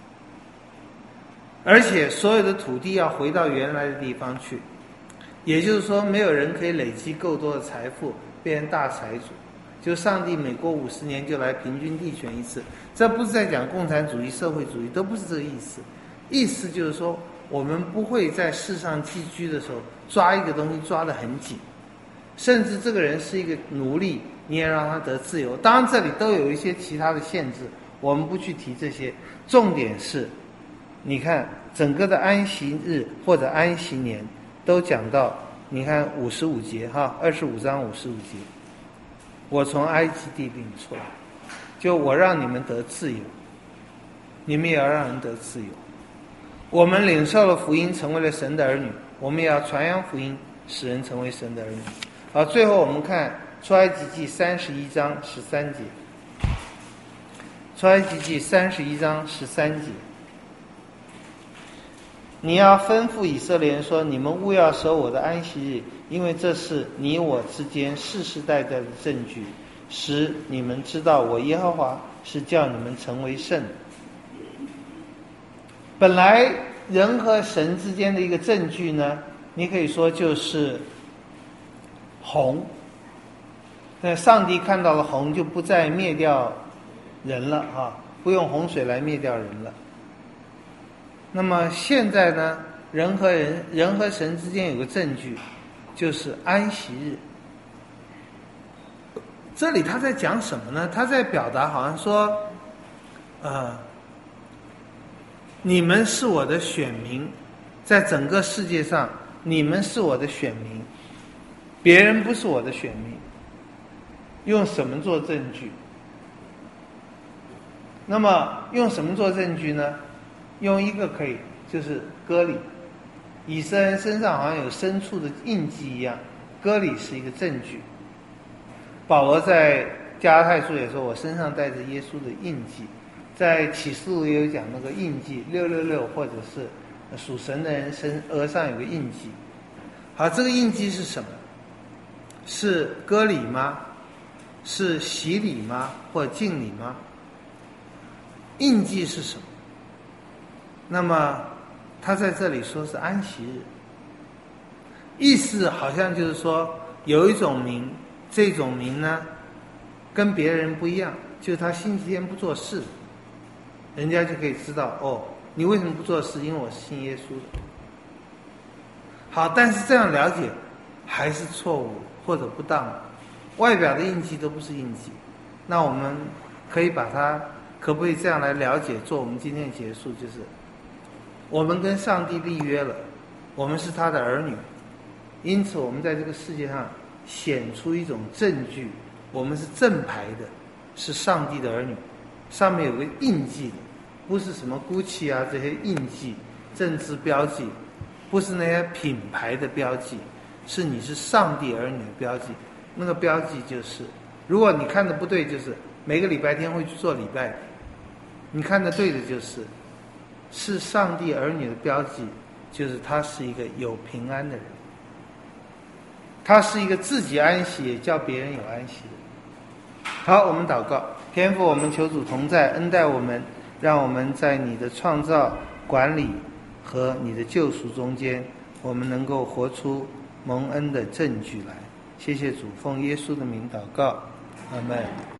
而且所有的土地要回到原来的地方去，也就是说，没有人可以累积够多的财富变成大财主。就上帝每过五十年就来平均地权一次，这不是在讲共产主义、社会主义，都不是这个意思。意思就是说，我们不会在世上寄居的时候抓一个东西抓得很紧，甚至这个人是一个奴隶，你也让他得自由。当然这里都有一些其他的限制，我们不去提这些。重点是，你看整个的安息日或者安息年都讲到，你看五十五节哈，二十五章五十五节。我从埃及地领出来，就我让你们得自由，你们也要让人得自由。我们领受了福音，成为了神的儿女，我们也要传扬福音，使人成为神的儿女。好，最后我们看出埃及记三十一章十三节。出埃及记三十一章十三节，你要吩咐以色列人说，你们务要守我的安息日，因为这是你我之间世世代代的证据，使你们知道我耶和华是叫你们成为圣。本来人和神之间的一个证据呢，你可以说就是红。那上帝看到了红，就不再灭掉人了啊，不用洪水来灭掉人了。那么现在呢，人和人人和神之间有个证据，就是安息日。这里他在讲什么呢？他在表达好像说，呃，你们是我的选民，在整个世界上，你们是我的选民，别人不是我的选民。用什么做证据？那么用什么做证据呢？用一个可以，就是割礼。以色列人身上好像有牲畜的印记一样，割礼是一个证据。保罗在加拉太书也说，我身上带着耶稣的印记。在启示录也有讲那个印记六六六，或者是属神的人身额上有个印记。好，这个印记是什么？是割礼吗？是洗礼吗？或敬礼吗？印记是什么？那么他在这里说是安息日，意思好像就是说， 有一种民，这种民呢跟别人不一样，就是他星期天不做事，人家就可以知道哦，你为什么不做事？因为我是信耶稣的。好，但是这样了解还是错误或者不当，外表的印记都不是印记。那我们可以把它，可不可以这样来了解？做我们今天的结束，就是我们跟上帝立约了，我们是他的儿女，因此我们在这个世界上显出一种证据，我们是正牌的，是上帝的儿女，上面有个印记的，不是什么孤气啊这些印记、政治标记，不是那些品牌的标记，是你是上帝儿女的标记。那个标记就是，如果你看的不对，就是每个礼拜天会去做礼拜；你看的对的就是，是上帝儿女的标记，就是他是一个有平安的人，他是一个自己安息，也叫别人有安息的。好，我们祷告，天父，我们求主同在，恩待我们，让我们在你的创造、管理和你的救赎中间，我们能够活出蒙恩的证据来。谢谢主，奉耶稣的名祷告，阿们。